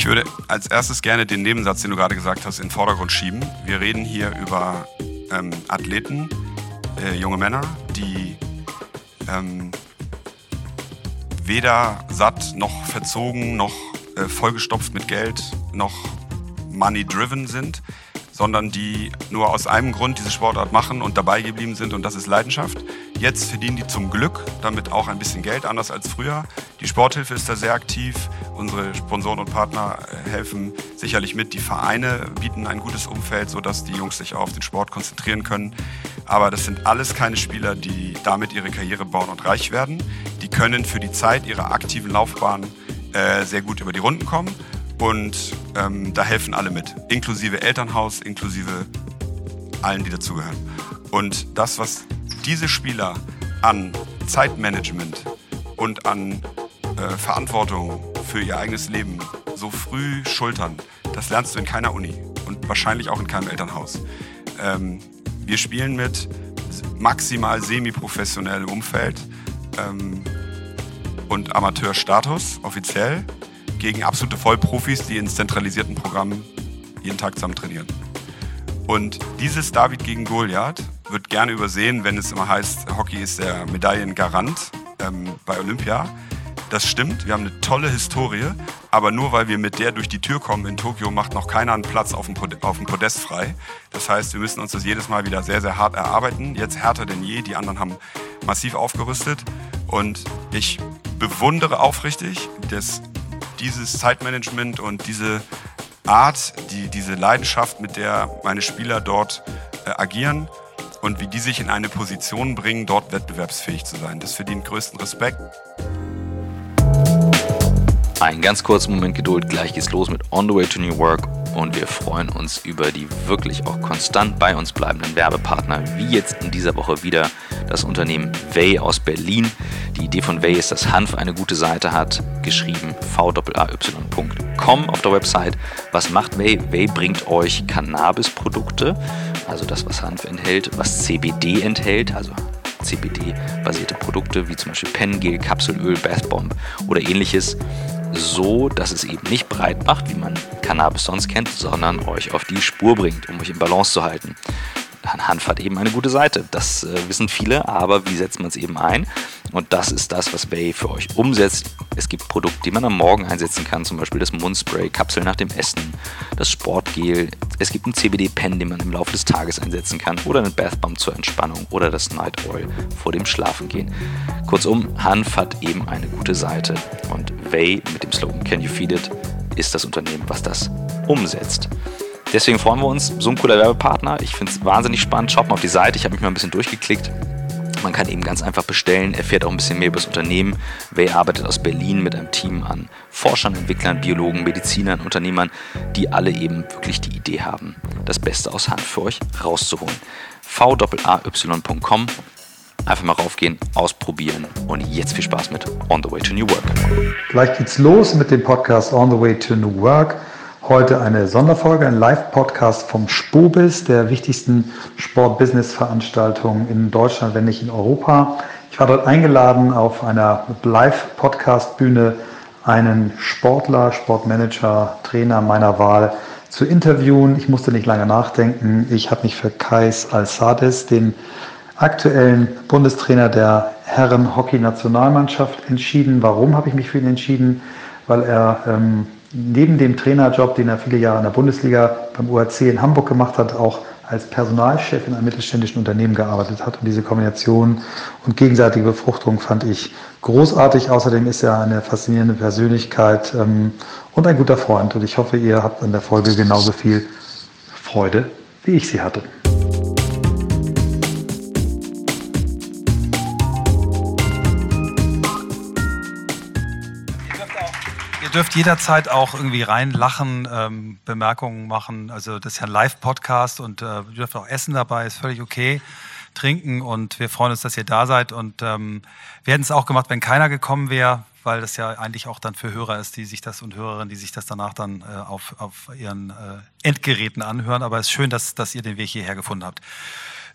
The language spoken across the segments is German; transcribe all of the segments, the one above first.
würde als erstes gerne den Nebensatz, den du gerade gesagt hast, in den Vordergrund schieben. Wir reden hier über Athleten, junge Männer, die weder satt noch verzogen noch vollgestopft mit Geld noch money-driven sind, sondern die nur aus einem Grund diese Sportart machen und dabei geblieben sind, und das ist Leidenschaft. Jetzt verdienen die zum Glück damit auch ein bisschen Geld, anders als früher. Die Sporthilfe ist da sehr aktiv. Unsere Sponsoren und Partner helfen sicherlich mit. Die Vereine bieten ein gutes Umfeld, sodass die Jungs sich auch auf den Sport konzentrieren können. Aber das sind alles keine Spieler, die damit ihre Karriere bauen und reich werden. Die können für die Zeit ihrer aktiven Laufbahn sehr gut über die Runden kommen. Und da helfen alle mit, inklusive Elternhaus, inklusive allen, die dazugehören. Und das, was diese Spieler an Zeitmanagement und an Verantwortung für ihr eigenes Leben so früh schultern, das lernst du in keiner Uni und wahrscheinlich auch in keinem Elternhaus. Wir spielen mit maximal semi-professionellem Umfeld und Amateurstatus offiziell gegen absolute Vollprofis, die in zentralisierten Programmen jeden Tag zusammen trainieren. Und dieses David gegen Goliath wird gerne übersehen, wenn es immer heißt, Hockey ist der Medaillengarant bei Olympia. Das stimmt, wir haben eine tolle Historie, aber nur weil wir mit der durch die Tür kommen in Tokio, macht noch keiner einen Platz auf dem Podest frei. Das heißt, wir müssen uns das jedes Mal wieder sehr, sehr hart erarbeiten. Jetzt härter denn je, die anderen haben massiv aufgerüstet. Und ich bewundere aufrichtig dieses Zeitmanagement und diese Art, diese Leidenschaft, mit der meine Spieler dort agieren und wie die sich in eine Position bringen, dort wettbewerbsfähig zu sein. Das verdient größten Respekt. Einen ganz kurzen Moment Geduld, gleich geht's los mit On the Way to New Work und wir freuen uns über die wirklich auch konstant bei uns bleibenden Werbepartner, wie jetzt in dieser Woche wieder das Unternehmen Vey aus Berlin. Die Idee von Vey ist, dass Hanf eine gute Seite hat, geschrieben vay.com auf der Website. Was macht Vey? Vey bringt euch Cannabis-Produkte, also das, was Hanf enthält, was CBD enthält, also CBD-basierte Produkte wie zum Beispiel Pengel, Kapselöl, Bathbomb oder ähnliches, so dass es eben nicht breit macht, wie man Cannabis sonst kennt, sondern euch auf die Spur bringt, um euch in Balance zu halten. Hanf hat eben eine gute Seite, das wissen viele, aber wie setzt man es eben ein? Und das ist das, was Vey für euch umsetzt. Es gibt Produkte, die man am Morgen einsetzen kann, zum Beispiel das Mundspray, Kapsel nach dem Essen, das Sportgel. Es gibt einen CBD-Pen, den man im Laufe des Tages einsetzen kann, oder einen Bathbomb zur Entspannung oder das Night Oil vor dem Schlafengehen. Kurzum, Hanf hat eben eine gute Seite und Vey mit dem Slogan Can You Feed It ist das Unternehmen, was das umsetzt. Deswegen freuen wir uns, so ein cooler Werbepartner. Ich finde es wahnsinnig spannend. Schaut mal auf die Seite, ich habe mich mal ein bisschen durchgeklickt. Man kann eben ganz einfach bestellen, erfährt auch ein bisschen mehr über das Unternehmen. Vey arbeitet aus Berlin mit einem Team an Forschern, Entwicklern, Biologen, Medizinern, Unternehmern, die alle eben wirklich die Idee haben, das Beste aus Hanf für euch rauszuholen. vay.com. Einfach mal raufgehen, ausprobieren und jetzt viel Spaß mit On the Way to New Work. Gleich geht's los mit dem Podcast On the Way to New Work. Heute eine Sonderfolge, ein Live-Podcast vom Spobis, der wichtigsten Sport-Business-Veranstaltung in Deutschland, wenn nicht in Europa. Ich war dort eingeladen, auf einer Live-Podcast-Bühne einen Sportler, Sportmanager, Trainer meiner Wahl zu interviewen. Ich musste nicht lange nachdenken. Ich habe mich für Qais Al-Sadis, den aktuellen Bundestrainer der Herren-Hockey-Nationalmannschaft, entschieden. Warum habe ich mich für ihn entschieden? Weil er neben dem Trainerjob, den er viele Jahre in der Bundesliga beim ORC in Hamburg gemacht hat, auch als Personalchef in einem mittelständischen Unternehmen gearbeitet hat. Und diese Kombination und gegenseitige Befruchtung fand ich großartig. Außerdem ist er eine faszinierende Persönlichkeit und ein guter Freund. Und ich hoffe, ihr habt an der Folge genauso viel Freude, wie ich sie hatte. Ihr dürft jederzeit auch irgendwie reinlachen, Bemerkungen machen. Also das ist ja ein Live-Podcast und ihr dürft auch essen dabei, ist völlig okay. Trinken und wir freuen uns, dass ihr da seid. Und wir hätten es auch gemacht, wenn keiner gekommen wäre, weil das ja eigentlich auch dann für Hörer ist, die sich das und Hörerinnen, die sich das danach dann auf ihren Endgeräten anhören. Aber es ist schön, dass ihr den Weg hierher gefunden habt.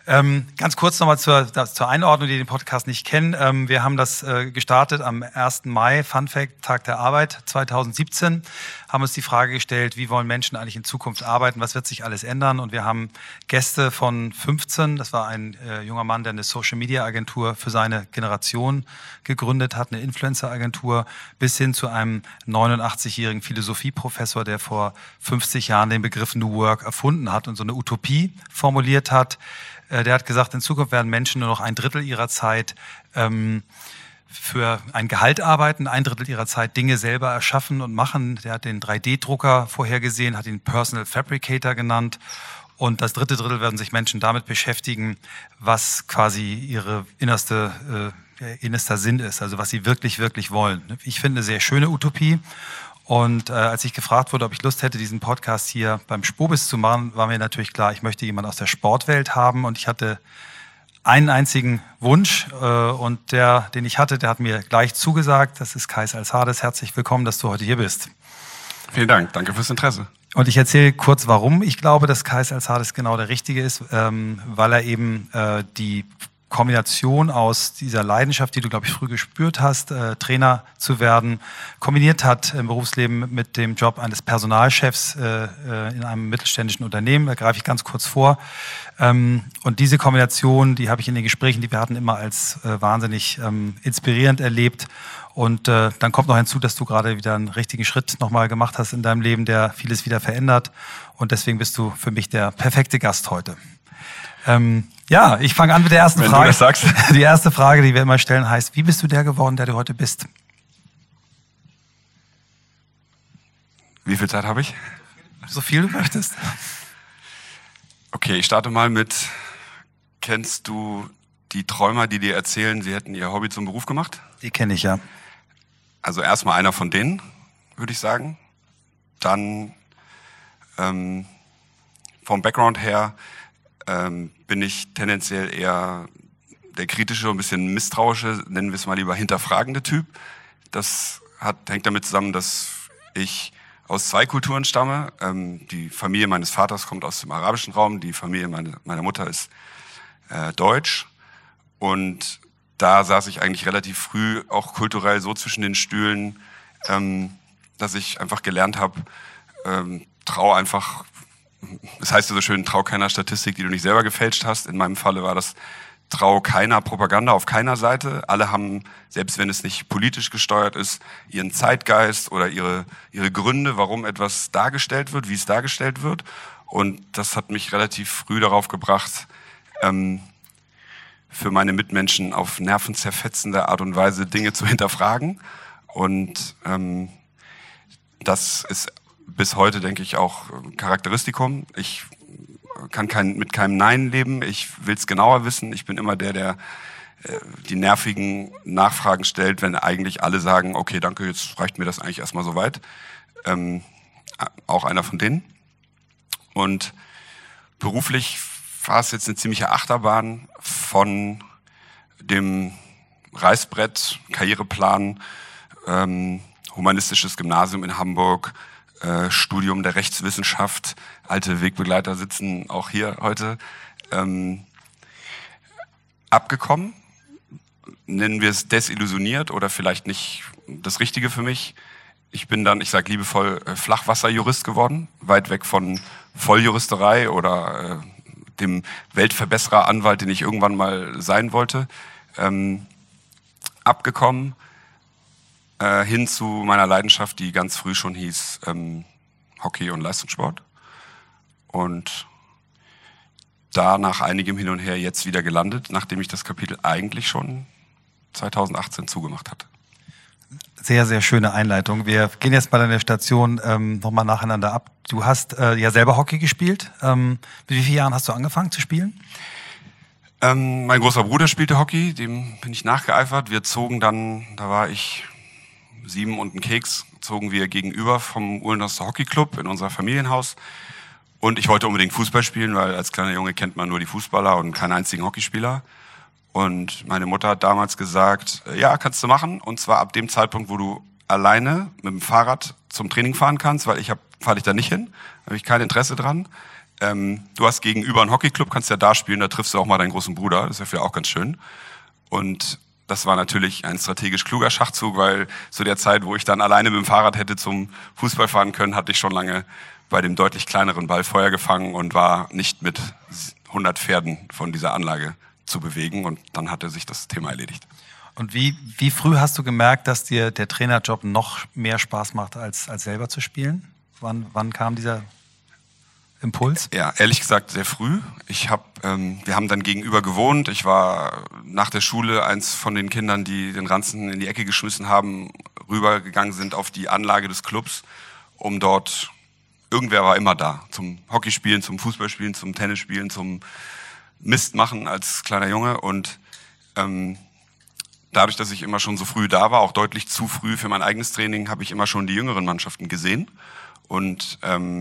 Ganz kurz nochmal zur Einordnung, die den Podcast nicht kennen. Wir haben das gestartet am 1. Mai, Fun Fact, Tag der Arbeit 2017, haben uns die Frage gestellt, wie wollen Menschen eigentlich in Zukunft arbeiten, was wird sich alles ändern? Und wir haben Gäste von 15, das war ein junger Mann, der eine Social-Media-Agentur für seine Generation gegründet hat, eine Influencer-Agentur, bis hin zu einem 89-jährigen Philosophieprofessor, der vor 50 Jahren den Begriff New Work erfunden hat und so eine Utopie formuliert hat. Der hat gesagt, in Zukunft werden Menschen nur noch 1/3 ihrer Zeit für ein Gehalt arbeiten, 1/3 ihrer Zeit Dinge selber erschaffen und machen. Der hat den 3D-Drucker vorhergesehen, hat ihn Personal Fabricator genannt. Und das 3. Drittel werden sich Menschen damit beschäftigen, was quasi ihre innerster Sinn ist, also was sie wirklich, wirklich wollen. Ich finde eine sehr schöne Utopie. Und als ich gefragt wurde, ob ich Lust hätte, diesen Podcast hier beim Spobis zu machen, war mir natürlich klar, ich möchte jemanden aus der Sportwelt haben. Und ich hatte einen einzigen Wunsch und den ich hatte, der hat mir gleich zugesagt. Das ist Kais Alzades. Herzlich willkommen, dass du heute hier bist. Vielen Dank, danke fürs Interesse. Und ich erzähle kurz, warum ich glaube, dass Kais Alzades genau der Richtige ist, weil er eben die Kombination aus dieser Leidenschaft, die du, glaube ich, früh gespürt hast, Trainer zu werden, kombiniert hat im Berufsleben mit dem Job eines Personalchefs in einem mittelständischen Unternehmen. Da greife ich ganz kurz vor. Und diese Kombination, die habe ich in den Gesprächen, die wir hatten, immer als wahnsinnig inspirierend erlebt. Und dann kommt noch hinzu, dass du gerade wieder einen richtigen Schritt nochmal gemacht hast in deinem Leben, der vieles wieder verändert. Und deswegen bist du für mich der perfekte Gast heute. Ja, ich fange an mit der ersten Frage. Wenn du das sagst. Die erste Frage, die wir immer stellen, heißt, wie bist du der geworden, der du heute bist? Wie viel Zeit habe ich? So viel du möchtest. Okay, ich starte mal mit, kennst du die Träumer, die dir erzählen, sie hätten ihr Hobby zum Beruf gemacht? Die kenne ich, ja. Also erstmal einer von denen, würde ich sagen. Dann vom Background her bin ich tendenziell eher der kritische, ein bisschen misstrauische, nennen wir es mal lieber hinterfragende Typ. Das hängt damit zusammen, dass ich aus 2 Kulturen stamme. Die Familie meines Vaters kommt aus dem arabischen Raum, die Familie meiner Mutter ist deutsch. Und da saß ich eigentlich relativ früh auch kulturell so zwischen den Stühlen, dass ich einfach gelernt habe, trau einfach. Es heißt ja so schön, trau keiner Statistik, die du nicht selber gefälscht hast. In meinem Falle war das, trau keiner Propaganda auf keiner Seite. Alle haben, selbst wenn es nicht politisch gesteuert ist, ihren Zeitgeist oder ihre Gründe, warum etwas dargestellt wird, wie es dargestellt wird. Und das hat mich relativ früh darauf gebracht, für meine Mitmenschen auf nervenzerfetzende Art und Weise Dinge zu hinterfragen. Und das ist bis heute, denke ich, auch Charakteristikum. Ich kann mit keinem Nein leben. Ich will es genauer wissen. Ich bin immer der die nervigen Nachfragen stellt, wenn eigentlich alle sagen, okay, danke, jetzt reicht mir das eigentlich erstmal soweit. Auch einer von denen. Und beruflich war es jetzt eine ziemliche Achterbahn von dem Reißbrett, Karriereplan, humanistisches Gymnasium in Hamburg, Studium der Rechtswissenschaft, alte Wegbegleiter sitzen auch hier heute, abgekommen. Nennen wir es desillusioniert oder vielleicht nicht das Richtige für mich. Ich bin dann, ich sage liebevoll, Flachwasserjurist geworden, weit weg von Volljuristerei oder dem Weltverbesserer-Anwalt, den ich irgendwann mal sein wollte. Abgekommen hin zu meiner Leidenschaft, die ganz früh schon hieß Hockey und Leistungssport. Und da nach einigem Hin und Her jetzt wieder gelandet, nachdem ich das Kapitel eigentlich schon 2018 zugemacht hatte. Sehr, sehr schöne Einleitung. Wir gehen jetzt bei deiner Station nochmal nacheinander ab. Du hast ja selber Hockey gespielt. Mit wie vielen Jahren hast du angefangen zu spielen? Mein großer Bruder spielte Hockey, dem bin ich nachgeeifert. Wir zogen dann, da war ich 7 und ein Keks, zogen wir gegenüber vom Uhlenhorster Hockeyclub in unser Familienhaus. Und ich wollte unbedingt Fußball spielen, weil als kleiner Junge kennt man nur die Fußballer und keinen einzigen Hockeyspieler. Und meine Mutter hat damals gesagt, ja, kannst du machen. Und zwar ab dem Zeitpunkt, wo du alleine mit dem Fahrrad zum Training fahren kannst, weil fahre ich da nicht hin, habe ich kein Interesse dran. du hast gegenüber einen Hockeyclub, kannst ja da spielen, da triffst du auch mal deinen großen Bruder, das ist ja vielleicht auch ganz schön. Und das war natürlich ein strategisch kluger Schachzug, weil zu der Zeit, wo ich dann alleine mit dem Fahrrad hätte zum Fußball fahren können, hatte ich schon lange bei dem deutlich kleineren Ball Feuer gefangen und war nicht mit 100 Pferden von dieser Anlage zu bewegen. Und dann hatte sich das Thema erledigt. Und wie früh hast du gemerkt, dass dir der Trainerjob noch mehr Spaß macht, als selber zu spielen? Wann kam dieser Impuls? Ja, ehrlich gesagt sehr früh. Wir haben dann gegenüber gewohnt. Ich war nach der Schule eins von den Kindern, die den Ranzen in die Ecke geschmissen haben, rübergegangen sind auf die Anlage des Clubs, um dort, irgendwer war immer da, zum Hockeyspielen, zum Fußballspielen, zum Tennisspielen, zum Mist machen als kleiner Junge. Und dadurch, dass ich immer schon so früh da war, auch deutlich zu früh für mein eigenes Training, habe ich immer schon die jüngeren Mannschaften gesehen und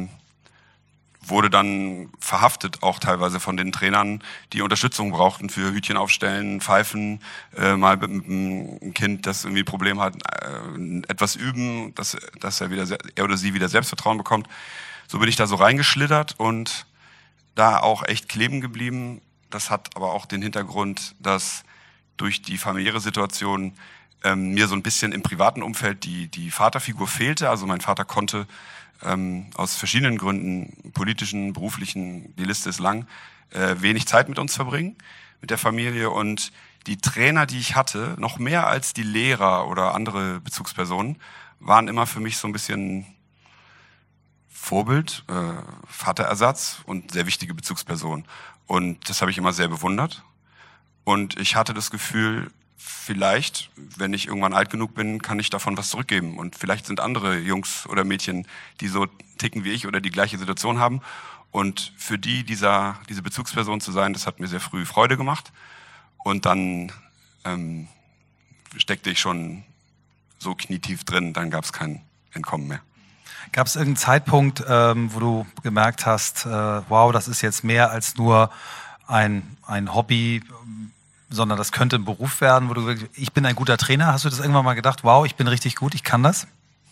wurde dann verhaftet, auch teilweise von den Trainern, die Unterstützung brauchten für Hütchen aufstellen, Pfeifen, mal mit einem Kind, das irgendwie ein Problem hat, etwas üben, dass er oder sie wieder Selbstvertrauen bekommt. So bin ich da so reingeschlittert und da auch echt kleben geblieben. Das hat aber auch den Hintergrund, dass durch die familiäre Situation mir so ein bisschen im privaten Umfeld die Vaterfigur fehlte. Also mein Vater konnte aus verschiedenen Gründen, politischen, beruflichen, die Liste ist lang, wenig Zeit mit uns verbringen, mit der Familie. Und die Trainer, die ich hatte, noch mehr als die Lehrer oder andere Bezugspersonen, waren immer für mich so ein bisschen Vorbild, Vaterersatz und sehr wichtige Bezugsperson. Und das habe ich immer sehr bewundert. Und ich hatte das Gefühl, vielleicht, wenn ich irgendwann alt genug bin, kann ich davon was zurückgeben. Und vielleicht sind andere Jungs oder Mädchen, die so ticken wie ich oder die gleiche Situation haben. Und für diese Bezugsperson zu sein, das hat mir sehr früh Freude gemacht. Und dann steckte ich schon so knietief drin, dann gab es kein Entkommen mehr. Gab es irgendeinen Zeitpunkt, wo du gemerkt hast, wow, das ist jetzt mehr als nur ein Hobby, sondern das könnte ein Beruf werden, wo du wirklich, ich bin ein guter Trainer. Hast du das irgendwann mal gedacht, wow, ich bin richtig gut, ich kann das?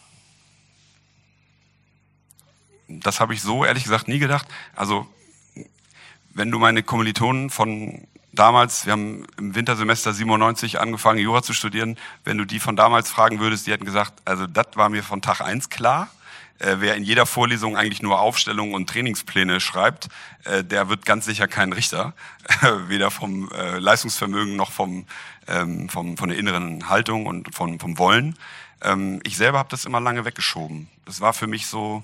Das habe ich so ehrlich gesagt nie gedacht. Also wenn du meine Kommilitonen von damals, wir haben im Wintersemester 97 angefangen, Jura zu studieren, wenn du die von damals fragen würdest, die hätten gesagt, also das war mir von Tag 1 klar. Wer in jeder Vorlesung eigentlich nur Aufstellungen und Trainingspläne schreibt, der wird ganz sicher kein Richter, weder vom Leistungsvermögen noch von der inneren Haltung und vom Wollen. Ich selber habe das immer lange weggeschoben. Das war für mich so,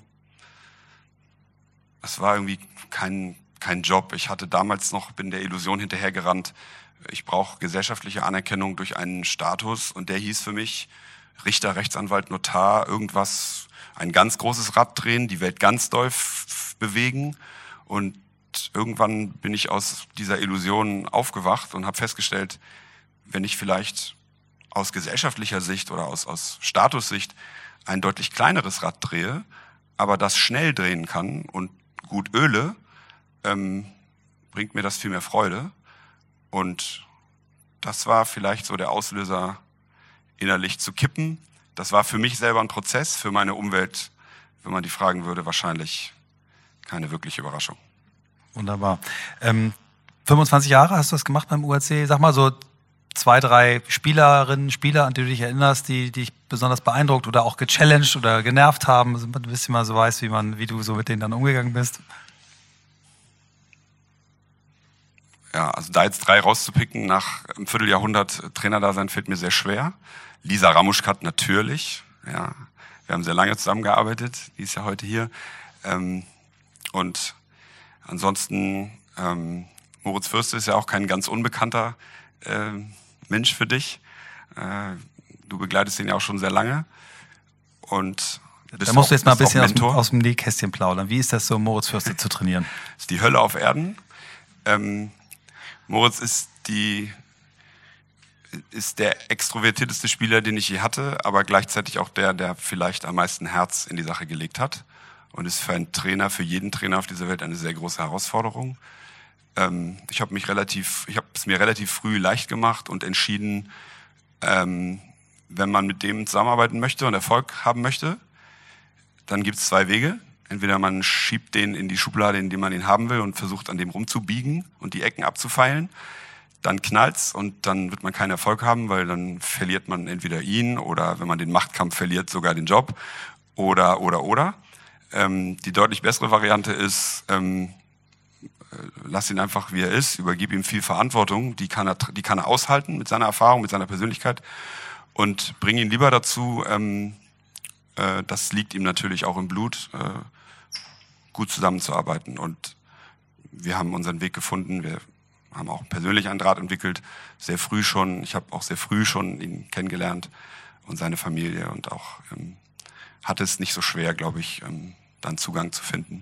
es war irgendwie kein Job. Ich hatte damals noch, bin der Illusion hinterhergerannt, ich brauche gesellschaftliche Anerkennung durch einen Status und der hieß für mich Richter, Rechtsanwalt, Notar, irgendwas, ein ganz großes Rad drehen, die Welt ganz doll bewegen. Und irgendwann bin ich aus dieser Illusion aufgewacht und habe festgestellt, wenn ich vielleicht aus gesellschaftlicher Sicht oder aus Statussicht ein deutlich kleineres Rad drehe, aber das schnell drehen kann und gut öle, bringt mir das viel mehr Freude. Und das war vielleicht so der Auslöser, innerlich zu kippen. Das war für mich selber ein Prozess, für meine Umwelt, wenn man die fragen würde, wahrscheinlich keine wirkliche Überraschung. Wunderbar. 25 Jahre hast du das gemacht beim UAC. Sag mal so 2, 3 Spielerinnen, Spieler, an die du dich erinnerst, die dich besonders beeindruckt oder auch gechallenged oder genervt haben, dass man ein bisschen mal so weiß, wie du so mit denen dann umgegangen bist. Ja, also da jetzt 3 rauszupicken nach einem Vierteljahrhundert Trainerdasein fällt mir sehr schwer. Lisa Ramuschkat natürlich, ja, wir haben sehr lange zusammengearbeitet, die ist ja heute hier. Und ansonsten, Moritz Fürste ist ja auch kein ganz unbekannter Mensch für dich. Du begleitest ihn ja auch schon sehr lange. Und da musst du jetzt mal ein bisschen aus dem Nähkästchen plaudern. Wie ist das so, Moritz Fürste zu trainieren? Das ist die Hölle auf Erden. Moritz ist der extrovertierteste Spieler, den ich je hatte, aber gleichzeitig auch der vielleicht am meisten Herz in die Sache gelegt hat und ist für einen Trainer, für jeden Trainer auf dieser Welt eine sehr große Herausforderung. Ich habe es mir relativ früh leicht gemacht und entschieden, wenn man mit dem zusammenarbeiten möchte und Erfolg haben möchte, dann gibt es 2 Wege. Entweder man schiebt den in die Schublade, in die man ihn haben will und versucht an dem rumzubiegen und die Ecken abzufeilen. Dann knallt's und dann wird man keinen Erfolg haben, weil dann verliert man entweder ihn oder wenn man den Machtkampf verliert, sogar den Job oder. Die deutlich bessere Variante ist, lass ihn einfach wie er ist, übergib ihm viel Verantwortung, die kann er aushalten mit seiner Erfahrung, mit seiner Persönlichkeit und bring ihn lieber dazu, das liegt ihm natürlich auch im Blut, gut zusammenzuarbeiten. Und wir haben unseren Weg gefunden, wir haben auch persönlich einen Draht entwickelt, sehr früh schon. Ich habe auch sehr früh schon ihn kennengelernt und seine Familie und auch hatte es nicht so schwer, glaube ich, dann Zugang zu finden.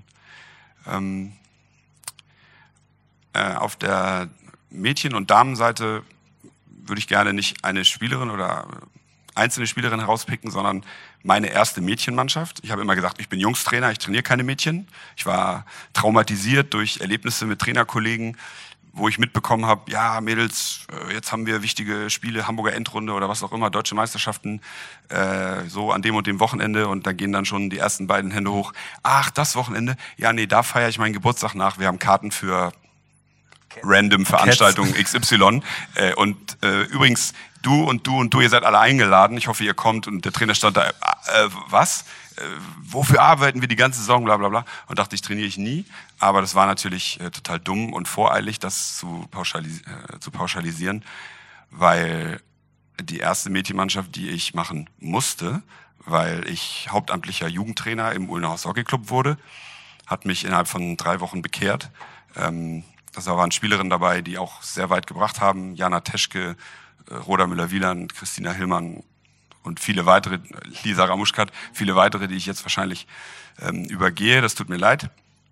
Auf der Mädchen- und Damenseite würde ich gerne nicht eine Spielerin oder einzelne Spielerin herauspicken, sondern meine erste Mädchenmannschaft. Ich habe immer gesagt, ich bin Jungstrainer, ich trainiere keine Mädchen. Ich war traumatisiert durch Erlebnisse mit Trainerkollegen, wo ich mitbekommen habe, ja Mädels, jetzt haben wir wichtige Spiele, Hamburger Endrunde oder was auch immer, deutsche Meisterschaften, so an dem und dem Wochenende und da gehen dann schon die ersten beiden Hände hoch. Ach, das Wochenende? Ja, nee, da feiere ich meinen Geburtstag nach. Wir haben Karten für random Veranstaltungen XY. Und übrigens, du und du, ihr seid alle eingeladen. Ich hoffe, ihr kommt. Und der Trainer stand da, was? Wofür arbeiten wir die ganze Saison, bla bla bla. Und dachte, ich trainiere ich nie. Aber das war natürlich total dumm und voreilig, das zu pauschalisieren, weil die erste Mädchenmannschaft, die ich machen musste, weil ich hauptamtlicher Jugendtrainer im Ulnerhaus Hockeyclub wurde, hat mich innerhalb von 3 Wochen bekehrt. Da waren Spielerinnen dabei, die auch sehr weit gebracht haben. Jana Teschke, Roda Müller-Wieland, Christina Hillmann und viele weitere, Lisa Ramuschkat, viele weitere, die ich jetzt wahrscheinlich übergehe. Das tut mir leid.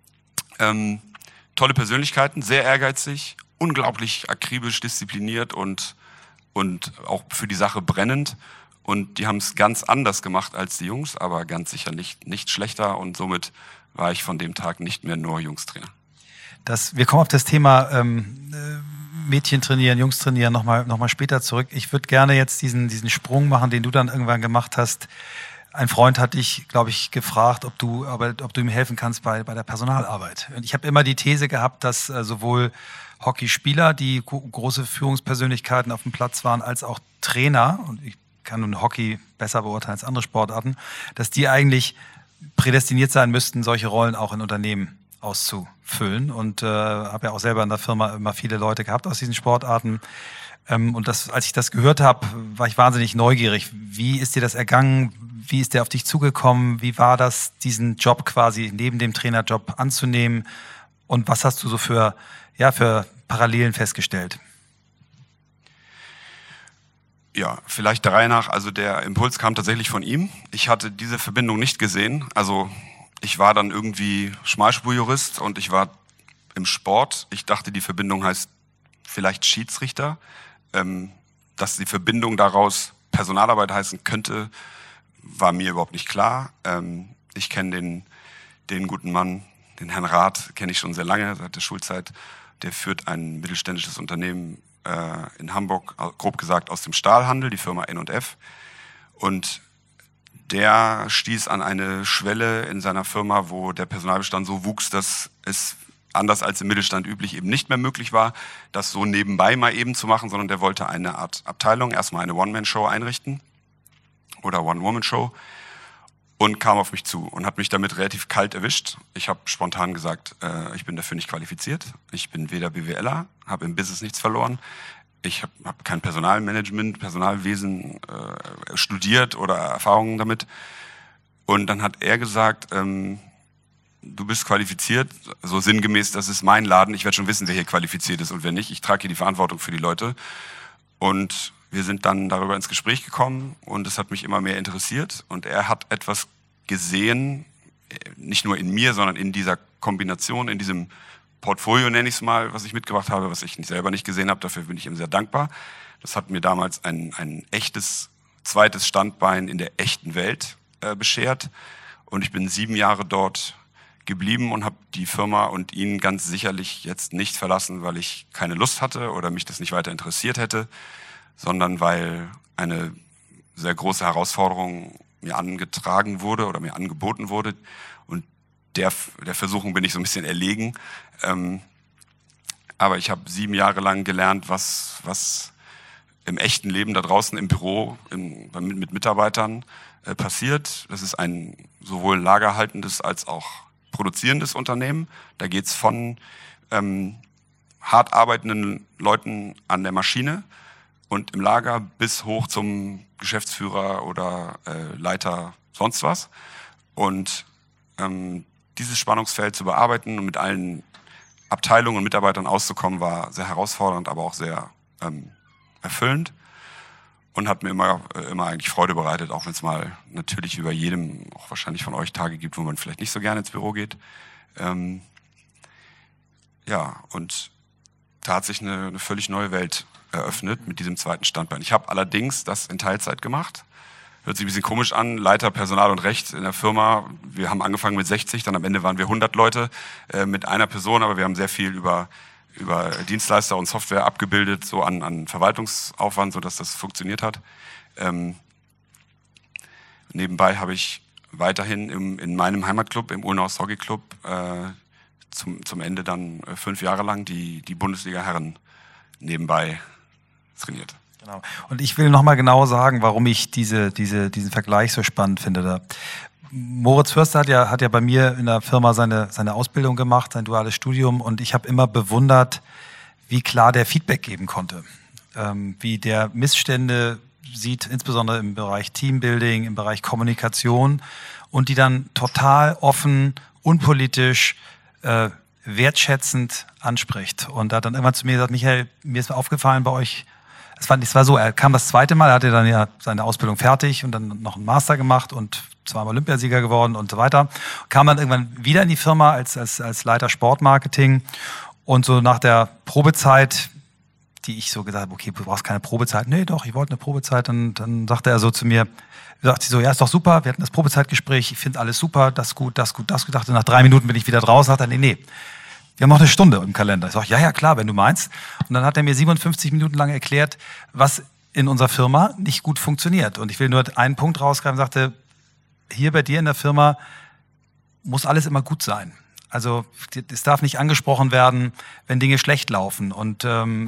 Tolle Persönlichkeiten, sehr ehrgeizig, unglaublich akribisch, diszipliniert und auch für die Sache brennend. Und die haben es ganz anders gemacht als die Jungs, aber ganz sicher nicht schlechter. Und somit war ich von dem Tag nicht mehr nur Jungstrainer. Wir kommen auf das Thema Mädchen trainieren, Jungs trainieren noch mal später zurück. Ich würde gerne jetzt diesen Sprung machen, den du dann irgendwann gemacht hast. Ein Freund hat dich, glaube ich, gefragt, ob du ihm helfen kannst bei der Personalarbeit. Und ich habe immer die These gehabt, dass sowohl Hockeyspieler, die große Führungspersönlichkeiten auf dem Platz waren, als auch Trainer, und ich kann nun Hockey besser beurteilen als andere Sportarten, dass die eigentlich prädestiniert sein müssten, solche Rollen auch in Unternehmen auszufüllen. Und habe ja auch selber in der Firma immer viele Leute gehabt aus diesen Sportarten. Und als ich das gehört habe, war ich wahnsinnig neugierig. Wie ist dir das ergangen? Wie ist der auf dich zugekommen? Wie war das, diesen Job quasi neben dem Trainerjob anzunehmen? Und was hast du so für Parallelen festgestellt? Ja, vielleicht der Reihe nach. Also der Impuls kam tatsächlich von ihm. Ich hatte diese Verbindung nicht gesehen. Also ich war dann irgendwie Schmalspurjurist und ich war im Sport. Ich dachte, die Verbindung heißt vielleicht Schiedsrichter. Dass die Verbindung daraus Personalarbeit heißen könnte, war mir überhaupt nicht klar. Ich kenne den guten Mann, den Herrn Rath, kenne ich schon sehr lange, seit der Schulzeit. Der führt ein mittelständisches Unternehmen in Hamburg, grob gesagt aus dem Stahlhandel, die Firma N&F. Und der stieß an eine Schwelle in seiner Firma, wo der Personalbestand so wuchs, dass es anders als im Mittelstand üblich eben nicht mehr möglich war, das so nebenbei mal eben zu machen, sondern der wollte eine Art Abteilung, erstmal eine One-Man-Show einrichten oder One-Woman-Show und kam auf mich zu und hat mich damit relativ kalt erwischt. Ich habe spontan gesagt, ich bin dafür nicht qualifiziert. Ich bin weder BWLer, habe im Business nichts verloren. Ich habe kein Personalmanagement, Personalwesen studiert oder Erfahrungen damit. Und dann hat er gesagt, du bist qualifiziert, so sinngemäß, das ist mein Laden, ich werde schon wissen, wer hier qualifiziert ist und wer nicht. Ich trage hier die Verantwortung für die Leute. Und wir sind dann darüber ins Gespräch gekommen und es hat mich immer mehr interessiert. Und er hat etwas gesehen, nicht nur in mir, sondern in dieser Kombination, in diesem Portfolio, nenne ich es mal, was ich mitgebracht habe, was ich selber nicht gesehen habe. Dafür bin ich ihm sehr dankbar. Das hat mir damals ein echtes zweites Standbein in der echten Welt beschert. Und ich bin 7 Jahre dort geblieben und habe die Firma und ihn ganz sicherlich jetzt nicht verlassen, weil ich keine Lust hatte oder mich das nicht weiter interessiert hätte, sondern weil eine sehr große Herausforderung mir angetragen wurde oder mir angeboten wurde. Und der Versuchung bin ich so ein bisschen erlegen. Aber ich habe 7 Jahre lang gelernt, was im echten Leben da draußen im Büro mit Mitarbeitern passiert. Das ist ein sowohl lagerhaltendes als auch produzierendes Unternehmen. Da geht's von hart arbeitenden Leuten an der Maschine und im Lager bis hoch zum Geschäftsführer oder Leiter sonst was. Und dieses Spannungsfeld zu bearbeiten und mit allen Abteilungen und Mitarbeitern auszukommen, war sehr herausfordernd, aber auch sehr erfüllend und hat mir immer eigentlich Freude bereitet, auch wenn es mal natürlich wie bei jedem, auch wahrscheinlich von euch, Tage gibt, wo man vielleicht nicht so gerne ins Büro geht. Ja, und da hat sich eine völlig neue Welt eröffnet mit diesem zweiten Standbein. Ich habe allerdings das in Teilzeit gemacht. Hört sich ein bisschen komisch an, Leiter Personal und Recht in der Firma. Wir haben angefangen mit 60, dann am Ende waren wir 100 Leute mit einer Person, aber wir haben sehr viel über Dienstleister und Software abgebildet, so an Verwaltungsaufwand, sodass das funktioniert hat. Nebenbei habe ich weiterhin in meinem Heimatclub, im Ulnaus Hockey Club, zum Ende dann 5 Jahre lang die Bundesliga-Herren nebenbei trainiert. Genau. Und ich will nochmal genau sagen, warum ich diesen Vergleich so spannend finde. Moritz Förster hat ja bei mir in der Firma seine Ausbildung gemacht, sein duales Studium, und ich habe immer bewundert, wie klar der Feedback geben konnte, wie der Missstände sieht, insbesondere im Bereich Teambuilding, im Bereich Kommunikation, und die dann total offen, unpolitisch, wertschätzend anspricht. Und er hat dann irgendwann zu mir gesagt: Michael, mir ist aufgefallen bei euch, es war so, er kam das zweite Mal, er hatte dann ja seine Ausbildung fertig und dann noch einen Master gemacht und zweimal Olympiasieger geworden und so weiter. Kam dann irgendwann wieder in die Firma als Leiter Sportmarketing, und so nach der Probezeit, die ich so gesagt habe, okay, du brauchst keine Probezeit. Nee, doch, ich wollte eine Probezeit. Dann sagte er so zu mir, sagte sie so, ja, ist doch super, wir hatten das Probezeitgespräch, ich finde alles super, das gut, das gut, das gut. Dachte, nach 3 Minuten bin ich wieder draußen, sagte er, nee, wir haben noch eine Stunde im Kalender. Ich sage, ja, klar, wenn du meinst. Und dann hat er mir 57 Minuten lang erklärt, was in unserer Firma nicht gut funktioniert. Und ich will nur einen Punkt rausgreifen, sagte, hier bei dir in der Firma muss alles immer gut sein. Also es darf nicht angesprochen werden, wenn Dinge schlecht laufen. Und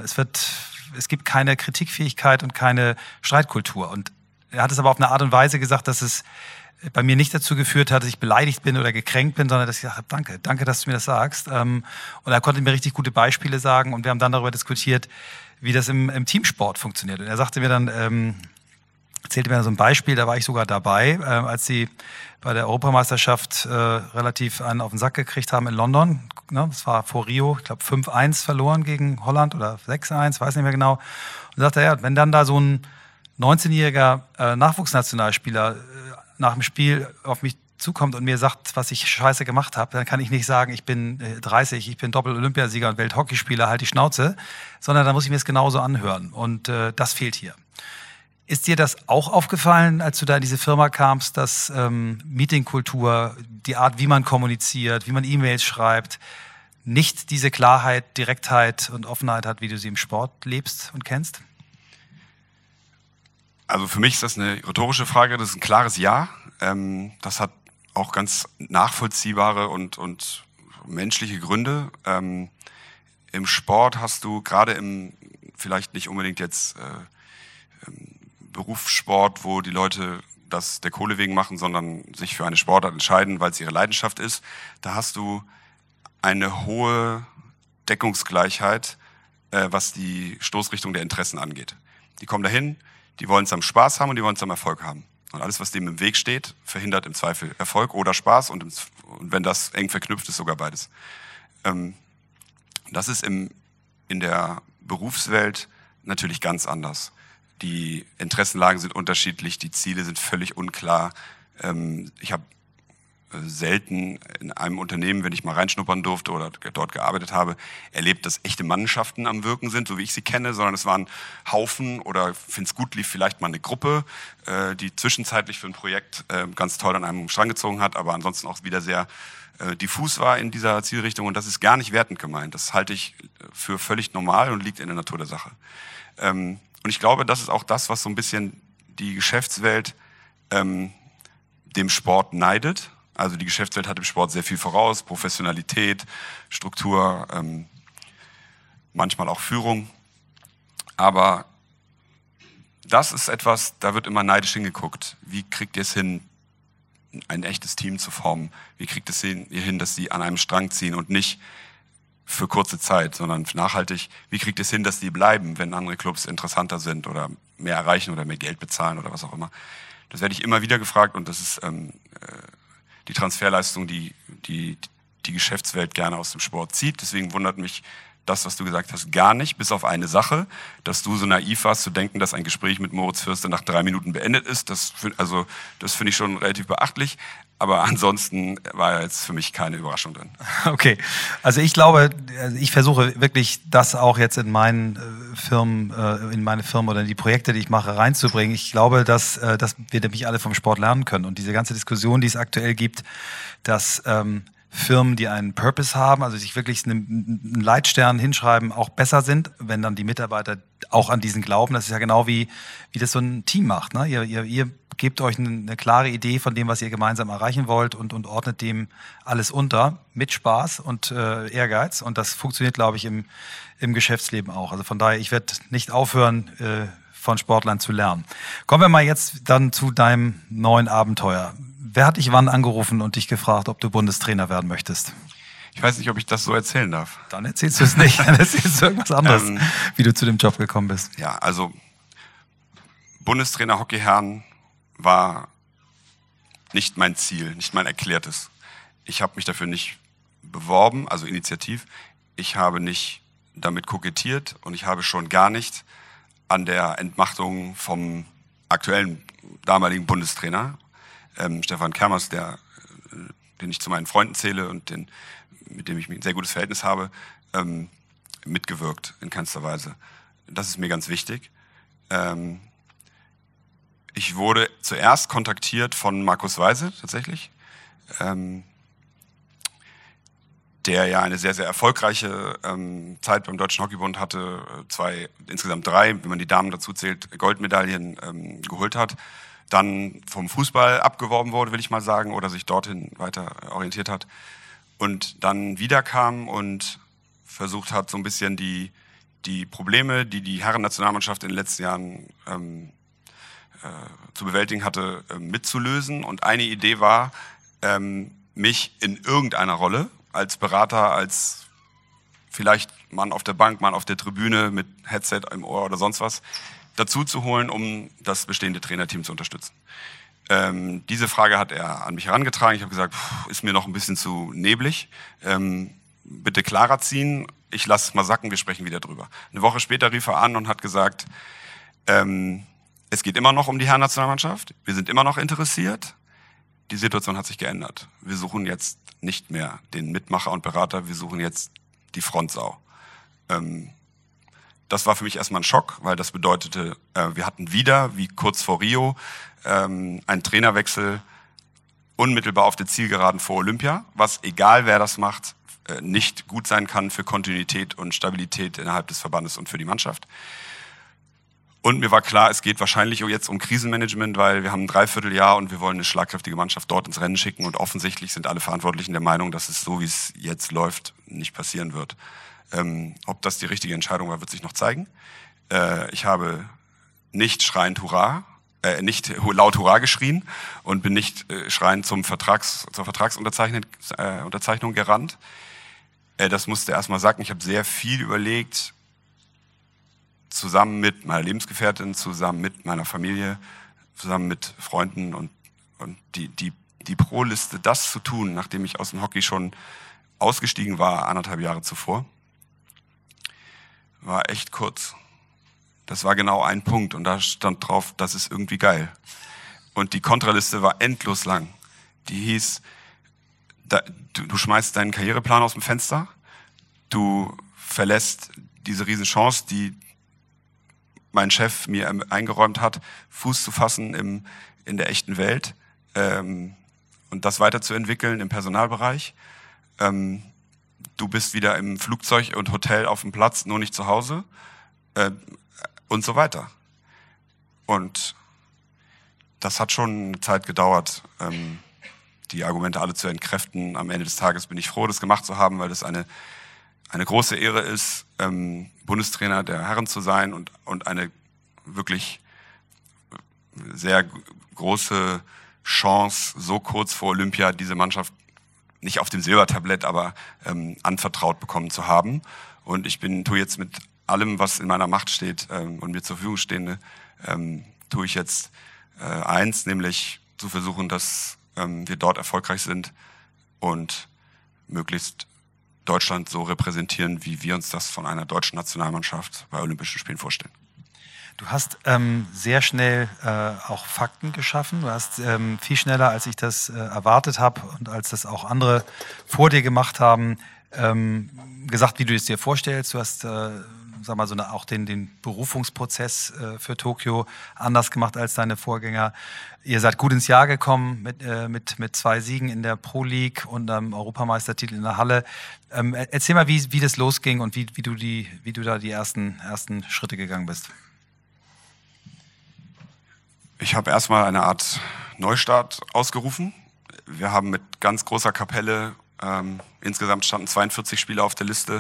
es gibt keine Kritikfähigkeit und keine Streitkultur. Und er hat es aber auf eine Art und Weise gesagt, dass es bei mir nicht dazu geführt hat, dass ich beleidigt bin oder gekränkt bin, sondern dass ich gesagt habe, danke, dass du mir das sagst. Und er konnte mir richtig gute Beispiele sagen, und wir haben dann darüber diskutiert, wie das im Teamsport funktioniert. Und er sagte mir dann, erzählte mir so ein Beispiel, da war ich sogar dabei, als sie bei der Europameisterschaft relativ einen auf den Sack gekriegt haben in London. Ne, das war vor Rio, ich glaube 5-1 verloren gegen Holland oder 6-1, weiß nicht mehr genau. Und sagte er, ja, wenn dann da so ein 19-jähriger Nachwuchsnationalspieler nach dem Spiel auf mich zukommt und mir sagt, was ich scheiße gemacht habe, dann kann ich nicht sagen, ich bin 30, ich bin Doppel-Olympiasieger und Welthockeyspieler, halt die Schnauze, sondern da muss ich mir es genauso anhören. Und das fehlt hier. Ist dir das auch aufgefallen, als du da in diese Firma kamst, dass Meetingkultur, die Art, wie man kommuniziert, wie man E-Mails schreibt, nicht diese Klarheit, Direktheit und Offenheit hat, wie du sie im Sport lebst und kennst? Also für mich ist das eine rhetorische Frage, das ist ein klares Ja. Das hat auch ganz nachvollziehbare und menschliche Gründe. Im Sport hast du gerade vielleicht nicht unbedingt jetzt Berufssport, wo die Leute das der Kohle wegen machen, sondern sich für eine Sportart entscheiden, weil es ihre Leidenschaft ist. Da hast du eine hohe Deckungsgleichheit, was die Stoßrichtung der Interessen angeht. Die kommen dahin, die wollen es am Spaß haben und die wollen es am Erfolg haben. Und alles, was dem im Weg steht, verhindert im Zweifel Erfolg oder Spaß, und wenn das eng verknüpft ist, sogar beides. Das ist in der Berufswelt natürlich ganz anders. Die Interessenlagen sind unterschiedlich, die Ziele sind völlig unklar. Ich habe selten in einem Unternehmen, wenn ich mal reinschnuppern durfte oder dort gearbeitet habe, erlebt, dass echte Mannschaften am Wirken sind, so wie ich sie kenne, sondern es waren Haufen oder, find's gut, lief vielleicht mal eine Gruppe, die zwischenzeitlich für ein Projekt ganz toll an einem Strang gezogen hat, aber ansonsten auch wieder sehr diffus war in dieser Zielrichtung, und das ist gar nicht wertend gemeint. Das halte ich für völlig normal und liegt in der Natur der Sache. Und ich glaube, das ist auch das, was so ein bisschen die Geschäftswelt dem Sport neidet. Also die Geschäftswelt hat im Sport sehr viel voraus, Professionalität, Struktur, manchmal auch Führung. Aber das ist etwas, da wird immer neidisch hingeguckt. Wie kriegt ihr es hin, ein echtes Team zu formen? Wie kriegt es hin, dass sie an einem Strang ziehen und nicht für kurze Zeit, sondern nachhaltig? Wie kriegt es hin, dass die bleiben, wenn andere Clubs interessanter sind oder mehr erreichen oder mehr Geld bezahlen oder was auch immer? Das werde ich immer wieder gefragt und das ist die Transferleistung, die Geschäftswelt gerne aus dem Sport zieht. Deswegen wundert mich das, was du gesagt hast, gar nicht, bis auf eine Sache, dass du so naiv warst, zu denken, dass ein Gespräch mit Moritz Fürste nach 3 Minuten beendet ist. Das finde ich schon relativ beachtlich. Aber ansonsten war jetzt für mich keine Überraschung drin. Okay, also ich glaube, ich versuche wirklich das auch jetzt in meine Firmen oder in die Projekte, die ich mache, reinzubringen. Ich glaube, dass wir nämlich alle vom Sport lernen können. Und diese ganze Diskussion, die es aktuell gibt, dass Firmen, die einen Purpose haben, also sich wirklich einen Leitstern hinschreiben, auch besser sind, wenn dann die Mitarbeiter auch an diesen glauben. Das ist ja genau wie das so ein Team macht. Ne? Ihr gebt euch eine klare Idee von dem, was ihr gemeinsam erreichen wollt und ordnet dem alles unter mit Spaß und Ehrgeiz. Und das funktioniert, glaube ich, im Geschäftsleben auch. Also von daher, ich werde nicht aufhören, von Sportlern zu lernen. Kommen wir mal jetzt dann zu deinem neuen Abenteuer. Wer hat dich wann angerufen und dich gefragt, ob du Bundestrainer werden möchtest? Ich weiß nicht, ob ich das so erzählen darf. Dann erzählst du es nicht, dann erzählst du irgendwas anderes, wie du zu dem Job gekommen bist. Ja, also Bundestrainer Hockeyherren war nicht mein Ziel, nicht mein erklärtes. Ich habe mich dafür nicht beworben, also initiativ. Ich habe nicht damit kokettiert und ich habe schon gar nicht an der Entmachtung vom aktuellen damaligen Bundestrainer Stefan Kermers, den ich zu meinen Freunden zähle und mit dem ich ein sehr gutes Verhältnis habe, mitgewirkt in keinster Weise. Das ist mir ganz wichtig. Ich wurde zuerst kontaktiert von Markus Weise tatsächlich, der ja eine sehr, sehr erfolgreiche Zeit beim Deutschen Hockeybund hatte, insgesamt 3, wenn man die Damen dazu zählt, Goldmedaillen geholt hat. Dann vom Fußball abgeworben wurde, will ich mal sagen, oder sich dorthin weiter orientiert hat. Und dann wiederkam und versucht hat, so ein bisschen die Probleme, die Herren-Nationalmannschaft in den letzten Jahren zu bewältigen hatte, mitzulösen. Und eine Idee war, mich in irgendeiner Rolle als Berater, als vielleicht Mann auf der Bank, Mann auf der Tribüne mit Headset im Ohr oder sonst was, dazu zu holen, um das bestehende Trainerteam zu unterstützen. Diese Frage hat er an mich herangetragen. Ich habe gesagt, ist mir noch ein bisschen zu neblig. Bitte klarer ziehen. Ich lasse es mal sacken, wir sprechen wieder drüber. Eine Woche später rief er an und hat gesagt, es geht immer noch um die Herren-Nationalmannschaft. Wir sind immer noch interessiert. Die Situation hat sich geändert. Wir suchen jetzt nicht mehr den Mitmacher und Berater, wir suchen jetzt die Frontsau. Das war für mich erstmal ein Schock, weil das bedeutete, wir hatten wieder, wie kurz vor Rio, einen Trainerwechsel unmittelbar auf der Zielgeraden vor Olympia, was, egal wer das macht, nicht gut sein kann für Kontinuität und Stabilität innerhalb des Verbandes und für die Mannschaft. Und mir war klar, es geht wahrscheinlich jetzt um Krisenmanagement, weil wir haben ein Dreivierteljahr und wir wollen eine schlagkräftige Mannschaft dort ins Rennen schicken und offensichtlich sind alle Verantwortlichen der Meinung, dass es so, wie es jetzt läuft, nicht passieren wird. Ob das die richtige Entscheidung war, wird sich noch zeigen. Ich habe nicht schreiend nicht laut Hurra geschrien und bin nicht schreiend zur Vertragsunterzeichnung gerannt. Das musste erstmal sacken. Ich habe sehr viel überlegt, zusammen mit meiner Lebensgefährtin, zusammen mit meiner Familie, zusammen mit Freunden und die Pro-Liste, das zu tun, nachdem ich aus dem Hockey schon ausgestiegen war, 1,5 Jahre zuvor, war echt kurz. Das war genau ein Punkt und da stand drauf, das ist irgendwie geil. Und die Kontraliste war endlos lang. Die hieß, du schmeißt deinen Karriereplan aus dem Fenster, du verlässt diese Riesenchance, die mein Chef mir eingeräumt hat, Fuß zu fassen in der echten Welt und das weiterzuentwickeln im Personalbereich. Du bist wieder im Flugzeug und Hotel auf dem Platz, nur nicht zu Hause und so weiter. Und das hat schon eine Zeit gedauert, die Argumente alle zu entkräften. Am Ende des Tages bin ich froh, das gemacht zu haben, weil das eine große Ehre ist, Bundestrainer der Herren zu sein und eine wirklich sehr große Chance, so kurz vor Olympia diese Mannschaft nicht auf dem Silbertablett, aber anvertraut bekommen zu haben. Und ich tue jetzt mit allem, was in meiner Macht steht und mir zur Verfügung stehende, tue ich jetzt eins, nämlich zu versuchen, dass wir dort erfolgreich sind und möglichst Deutschland so repräsentieren, wie wir uns das von einer deutschen Nationalmannschaft bei Olympischen Spielen vorstellen. Du hast sehr schnell auch Fakten geschaffen. Du hast viel schneller, als ich das erwartet habe und als das auch andere vor dir gemacht haben, gesagt, wie du es dir vorstellst. Du hast sag mal, auch den Berufungsprozess für Tokio anders gemacht als deine Vorgänger. Ihr seid gut ins Jahr gekommen mit 2 Siegen in der Pro League und einem Europameistertitel in der Halle. Erzähl mal, wie das losging und wie du da die ersten Schritte gegangen bist. Ich habe erstmal eine Art Neustart ausgerufen. Wir haben mit ganz großer Kapelle, insgesamt standen 42 Spieler auf der Liste,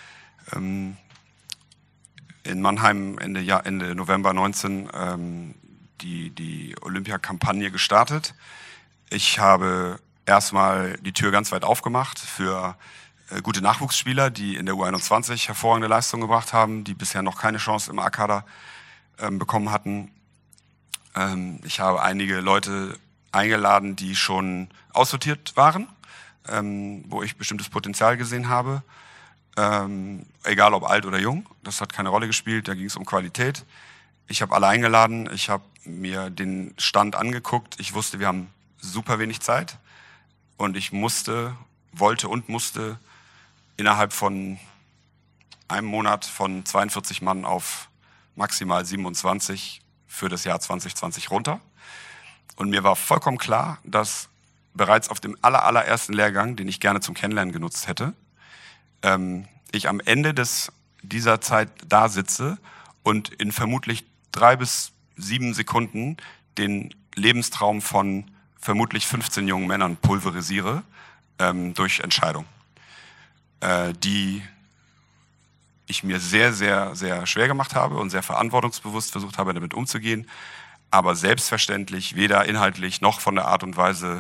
in Mannheim Ende November 19 die Olympia-Kampagne gestartet. Ich habe erstmal die Tür ganz weit aufgemacht für gute Nachwuchsspieler, die in der U21 hervorragende Leistungen gebracht haben, die bisher noch keine Chance im A-Kader bekommen hatten. Ich habe einige Leute eingeladen, die schon aussortiert waren, wo ich bestimmtes Potenzial gesehen habe. Egal ob alt oder jung, das hat keine Rolle gespielt, da ging es um Qualität. Ich habe alle eingeladen, ich habe mir den Stand angeguckt. Ich wusste, wir haben super wenig Zeit und ich wollte innerhalb von einem Monat von 42 Mann auf maximal 27 für das Jahr 2020 runter. Und mir war vollkommen klar, dass bereits auf dem allerersten Lehrgang, den ich gerne zum Kennenlernen genutzt hätte, ich am Ende dieser Zeit da sitze und in vermutlich 3 bis 7 Sekunden den Lebenstraum von vermutlich 15 jungen Männern pulverisiere durch Entscheidung, die ich mir sehr, sehr, sehr schwer gemacht habe und sehr verantwortungsbewusst versucht habe, damit umzugehen, aber selbstverständlich weder inhaltlich noch von der Art und Weise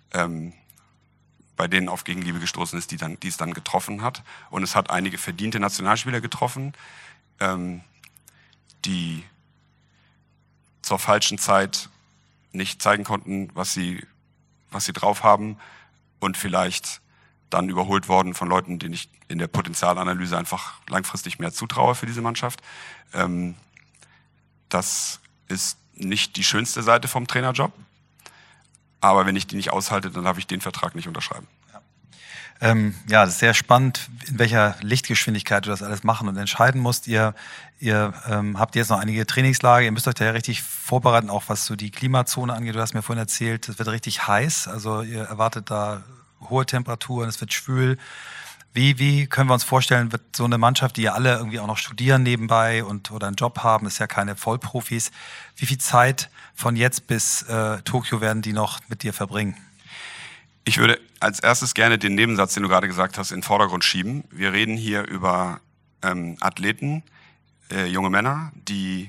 bei denen auf Gegenliebe gestoßen ist, die es dann getroffen hat. Und es hat einige verdiente Nationalspieler getroffen, die zur falschen Zeit nicht zeigen konnten, was sie drauf haben und vielleicht dann überholt worden von Leuten, denen ich in der Potenzialanalyse einfach langfristig mehr zutraue für diese Mannschaft. Das ist nicht die schönste Seite vom Trainerjob. Aber wenn ich die nicht aushalte, dann darf ich den Vertrag nicht unterschreiben. Ja, das ist sehr spannend, in welcher Lichtgeschwindigkeit du das alles machen und entscheiden musst. Ihr habt jetzt noch einige Trainingslager, ihr müsst euch da ja richtig vorbereiten, auch was so die Klimazone angeht. Du hast mir vorhin erzählt, es wird richtig heiß, also ihr erwartet da hohe Temperaturen, es wird schwül. Wie können wir uns vorstellen, wird so eine Mannschaft, die ja alle irgendwie auch noch studieren nebenbei oder einen Job haben, ist ja keine Vollprofis, wie viel Zeit von jetzt bis Tokio werden die noch mit dir verbringen? Ich würde als erstes gerne den Nebensatz, den du gerade gesagt hast, in den Vordergrund schieben. Wir reden hier über Athleten, junge Männer, die